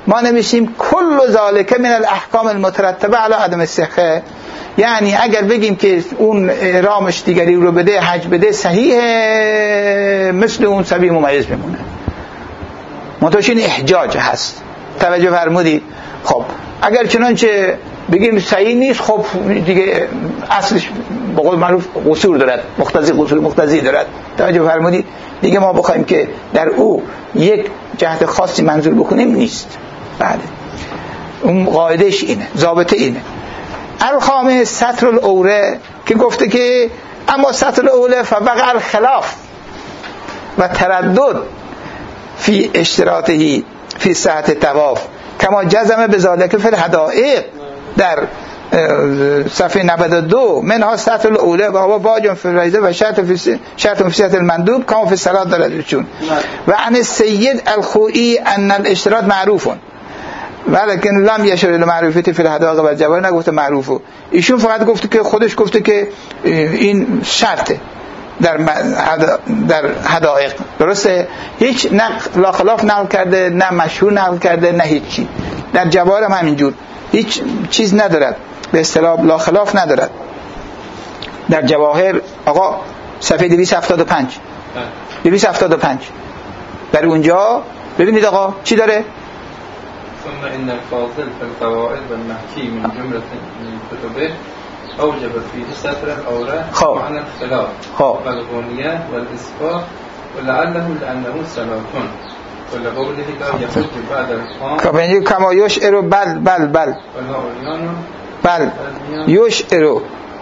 ما نمیشیم کل ذالک من الاحکام المترتبه علی عدم الصحه، یعنی اگر بگیم که اون احرامش دیگری رو بده، حج بده، صحیحه، مثل اون صبی ممیز بمونه. منتهی احجاج هست. توجه فرمودید؟ خب اگر چنانچه بگیم صحیح نیست، خب دیگه اصلش به قول معروف قصور دارد، مقتضی قصور مقتضی دارد. توجه فرمودید؟ دیگه ما بخوایم که در او یک جهت خاصی منظور بکنیم نیست. بله اون قاعدش اینه، ضابطه اینه. الخامس ستر العوره که گفته که اما ستر العوره فوقع الخلاف و تردد فی اشتراطه فی صحت طواف کما جزم بذالک فی الحدائق در صفحه نود و دو منها ستر العوره و هو باج فی الرایزه و شرط فی شرط فی صحت المندوب کما فی الصلاه دارد چون و عن السید الخوئی ان الاشتراط معروف ولکن لم یشر الی معرفت فی الحدائق و الجواهر، نگفته معروفه. ایشون فقط گفته که خودش گفته که این شرطه در در حدائق، درسته؟ هیچ نقل لا خلاف نقل کرده، نه مشهور نقل کرده، نه هیچی. در جواهر هم همینجور هیچ چیز ندارد، به اصطلاح لا خلاف ندارد. در جواهر آقا صفحه دویست و هفتاد و پنج دویست و هفتاد و پنج در اونجا ببینید آقا چی داره؟
ثم ان الفاضل في القواعد والمحكي من جمله من كتبه اوجب فيه ستر الاوراق معنى الخلاف والغنيه والاسقاط ولعله لانه ثلاثون ولقوله لا يحج بعد القام
كما يشعر بل بل بل بل يشعر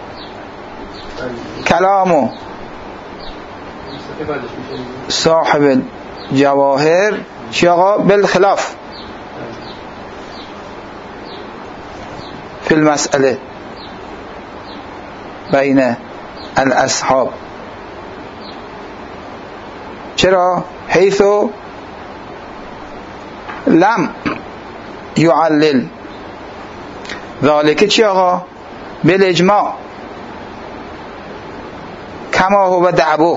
كلام صاحب الجواهر شيغا بالخلاف في المسألة بين الاصحاب. چرا؟ حيث لم يعلل ذلك چی آقا؟ بالاجماع كما هو دعبه.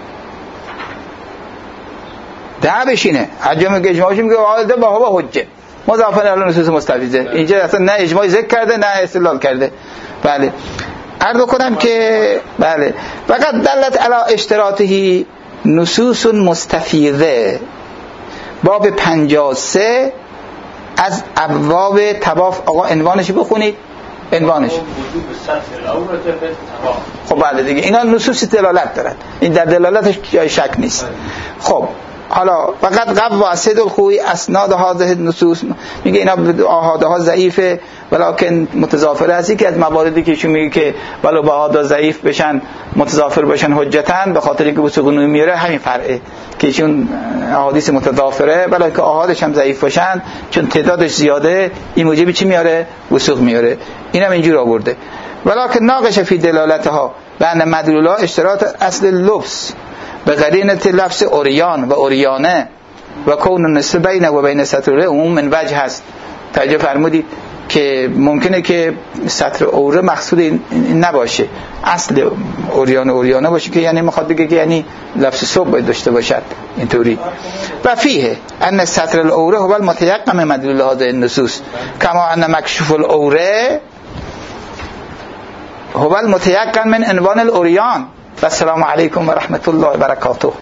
دعبش اینه، حجم اجماعش میگه عالده با هو حجه مضافن علی نصوص مستفیضه. اینجا اصلا نه اجماع ذکر کرده نه استدلال کرده. بله عرض کنم که بله فقط دلت علی اشتراطه نصوص مستفیضه. باب پنجاه و سه از ابواب طواف. آقا عنوانش بخونید، عنوانش. خب بله دیگه اینا نصوص دلالت دارد، این در دلالتش جای شک نیست. خب حالا فقط قبل واسد الخوی اسناد هذه النصوص میگه اینا آحاده ها ضعیفه ولکن متضافر هستی که از مواردی که ایشون میگه که ولو با آحاده ضعیف بشن متضافر باشن حجتن، به خاطر اینکه وثوق میاره همین فرعه که ایشون احادیث متضافره ولکن آحادش هم ضعیف باشن چون تعدادش زیاده این موجب چی میاره؟ وثوق میاره. اینم اینجور آورده. ولکن ناقش فی دلالتها بین مدلولا اشتراط اصل لبس به قرینه لفظ اوریان و اوریانه و کون نسبه بین و بین ستر عموم من وجه هست. توجه فرمودید که ممکنه که ستر اوره مقصود این نباشه، اصل اوریان و اوریانه باشه که یعنی میخواد بگه که یعنی لفظ صبح باید داشته باشد اینطوری. و فیه ان ستر الاوره هو المتيقن من مدلول هذه النصوص كما ان مكشوف الاوره هو المتيقن من عنوان الاوریان. و السلام علیکم و رحمت الله و برکاته.